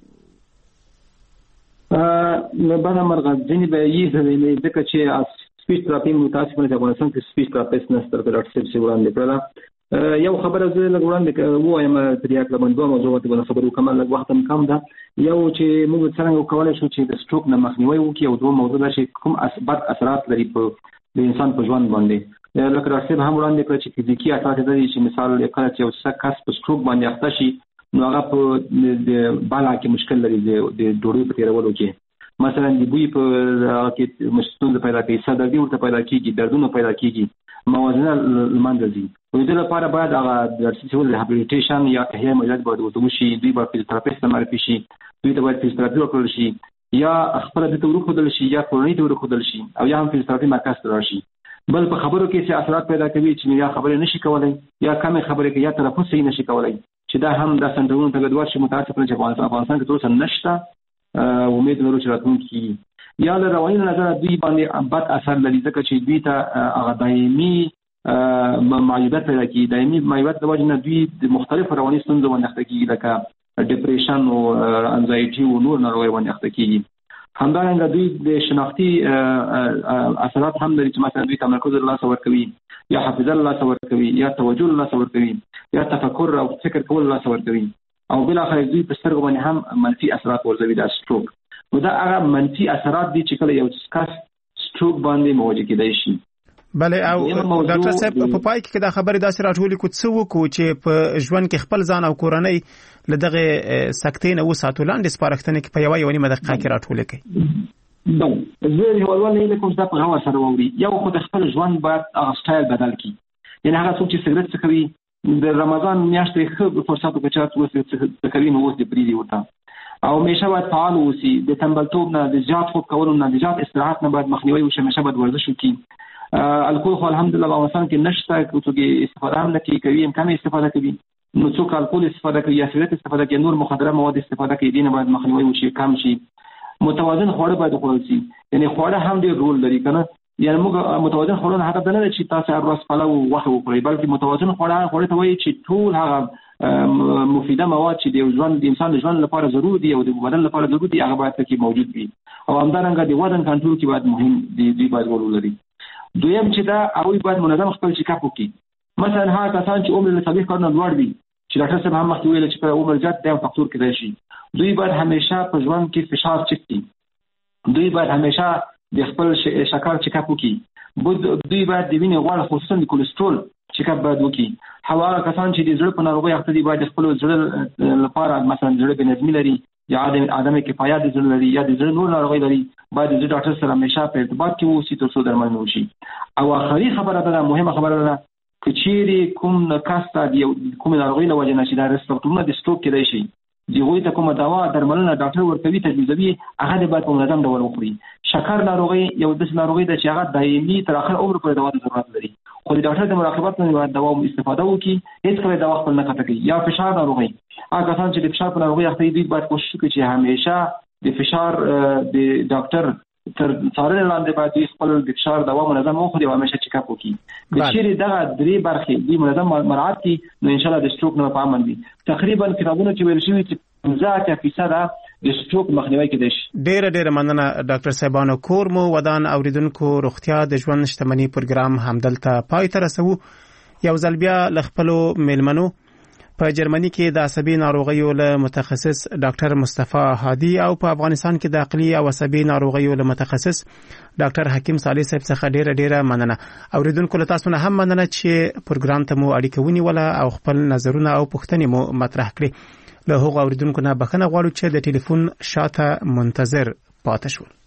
نو بعد مرغه ځینې به یې زویلې ځکه چې سپیچ تراپي متاسفانه د افغانستان کې سپیچ تراپیست نشته. ډاکټر صاحب سی وړاندې کړله یو خبره زه لږ وړاندې وایم تر یاک لمن دوه موضوعات باندې خبرو کوم. لږ وخت هم کم ده. یو چې موږ څنګه کولی شو چې د سټروک نه مخنیوي وکړو، او دوه موضوع دا چې کوم بد اثرات لري په د انسان په ژوند باندې. لکه ډاکټر صاحب هم وړاندې کړ چې فزیکي اثرات دي چې مثال یو کله چې یو کس په سټروک باندې اخته شي نو هغه په د بالا کې مشکل لري د ډوډۍ په تیرولو کې. مثلا د بوی په کې مشکل پیدا کوي، سردردي ورته پیدا کیږي، دردونه پیدا کیږي، موازنه لمنځه ځي. د دې لپاره باید هغه د سیول ریهابیلیټیشن یا احیا مجلس باید وته شي. دوی باید فزیوتراپیست معرفي شي، دوی ته باید فزیوتراپي وکړل شي، یا خپل د تورو خودل شي یا کورنۍ تورو خودل شي، او یا هم فزیوتراپي مرکز ته راشي. بل په خبرو کې چې اثرات پیدا کوي چې یا خبرې نشي کولای یا کم خبرې کوي یا تلفظ صحیح نشي کولای، چې دا هم د سندرونو ته ګډوډ شي. متاسفانه چې افغانستان کې ټول نشته. امید لرو چې راتلونکي یا له رواني نظر دوی باندې بد اثر لري ځکه چې دوی ته هغه دایمي معیوبیت پیدا کیږي. دایمي معیوبیت د وجه نه دوی د مختلفو رواني ستونزو باندې اخته کیږي، لکه ډیپریشن او انزایټي او نور ناروغۍ باندې اخته کیږي. همدارنګه دوی د شناختی اثرات هم لري چې مثلا دوی تمرکز له لاسه ورکوي، یا حافظه له لاسه ورکوي، یا توجه له لاسه ورکوي، یا تفکر او فکر کول له لاسه ورکوي، او بل اخر دوی په سترګو باندې هم منفي اثرات ورزوي د سټروک. نو دا هغه منفي اثرات دي چې کله یو کس سټروک باندې مواجه کېدای شي. بله او ډاکټر صاحب په پای کې دا خبره داسې راټولې کو څه وکړو چې په ژوند کې خپل ځان او کورنۍ له دغه سکتې نه وساتو لاندې سپارښتنې کې په یوه یوه نیمه دقیقه کې راټولې کړئ. بله زه یو ډول نه کوم چې دا په غور سره واوري. یو خو د خپل ژوند باید هغه سټایل بدل کړي. یعنې هغه څوک چې سګرټ څکوي د رمضان میاشتې ښه فرصت وکړي چې اوس څکوي نو اوس دې پرېږدي ورته، او همیشه باید فعال اوسي. د تنبلتوب نه، د زیات خوب کولو نه، د زیات استراحت نه باید مخنیوي وشي. همیشه باید ورزش وکړي. الکول خو الحمدلله په افغانستان کې نشته، څوک استفاده هم نه کوي، کوي هم کم استفاده کوي. نو څوک الکول استفاده کوي یا سګرټ استفاده کوي، نور مخدره مواد استفاده کوي، دینه باید مخنیوي وشي، کم شي. متوازن خواړه باید وخوړل شي. یعنی خواړه هم ډېر رول لري کنه. یعنی موږ متوازن خواړه هغه نه چې تاسو هر ورځ پلاو وخت وخورئ، بلکې متوازن خواړه خورئ ته وایي چې ټول هغه مفیده مواد چې د ژوند د انسان د ژوند لپاره ضروري دي او د بدن لپاره ضروري دي هغه باید پکې موجود وي. او همدارنګه د وزن کنټرول کې باید مهم دي، دوی باید رول ولري. دویم چې دا هغوی باید منظم خپل چیک اپ وکړي. مثلا هغه کسان چې عمر له څلوېښت کلونو لوړ دي، چې ډاکټر صاحب هم مخکې ویل چې په عمر زیات دا فاکتور کېدای شي، دوی باید همیشه په ژوند کې فشار چک کړي. دوی باید همیشه د خپل شکر چیک اپ وکړي. دوی باید د وینې غوړ خصوصا د کولیسټرول چیک اپ باید وکړي. هغه کسان چې د زړه په ناروغۍ اخته دي باید خپل زړه لپاره مثلا زړه بې نظمي لري یا عدم کفایت د زړه لري یا د زړه نور ناروغي لري باید د ډاکټر سره همیشه په ارتباط کې اوسي تر څو درملنه وشي. او آخري خبره ده مهمه خبره ده چې چیرې کوم کس ته د کوم ناروغي له وجې نشي دا ریسپټورونه د سټروک کېدای شي دیغوی ته کومه دوا درملنه ډاکټر ورکوي تجویزوي هغه باید په منظم ډول وخوري. شکر ناروغي یو داسې ناروغي ده چې هغه دایمي تر اخر عمر پورې دوا ته ضرورت لري خو د ډاکټر د مراقبت نه باید دوا استفاده وکړي هیڅ کله دوا خپل نه کټه کوي. یا فشار ناروغي هغه کسان چې د فشار په ناروغي اخته دي باید کوشش وکړي چې همیشه د فشار د ډاکټر تر څارنې لاندې باید خپل د فشار دوا منظم وخوري او همیشه چیک اپ وکړي. د چیرې دغه درې برخې د منظم مراعات کړي نو ان شاء الله د سټروک نه په امن دي. تقریبا کتابونو کې ویل شوی چې پنځه فیصد د سټروک مخنیوي کېدای شي. ډېر ډېر مننه ډاکټر صاحبانو. کور مو ودان اوریدونکو روغتیا د ژوند شتمنۍ پروګرام همدلته پای ته رسوو. یو ځل بیا له خپلو میلمنو په جرمني کې د عصبي ناروغیو له متخصص ډاکټر مصطفی هادي او په افغانستان کې د عقلي او عصبي ناروغیو له متخصص ډاکټر حکیم صالح صاحب څخه ډیره ډیره مننه. اوریدونکو له تاسو نه هم مننه چې پروګرام ته مو اړیکه ونیوله او خپل نظرونه او پوښتنې مو مطرح کړې. له هغو اوریدونکو نه بخښنه غواړو چې د ټلیفون شاته منتظر پاتې شول.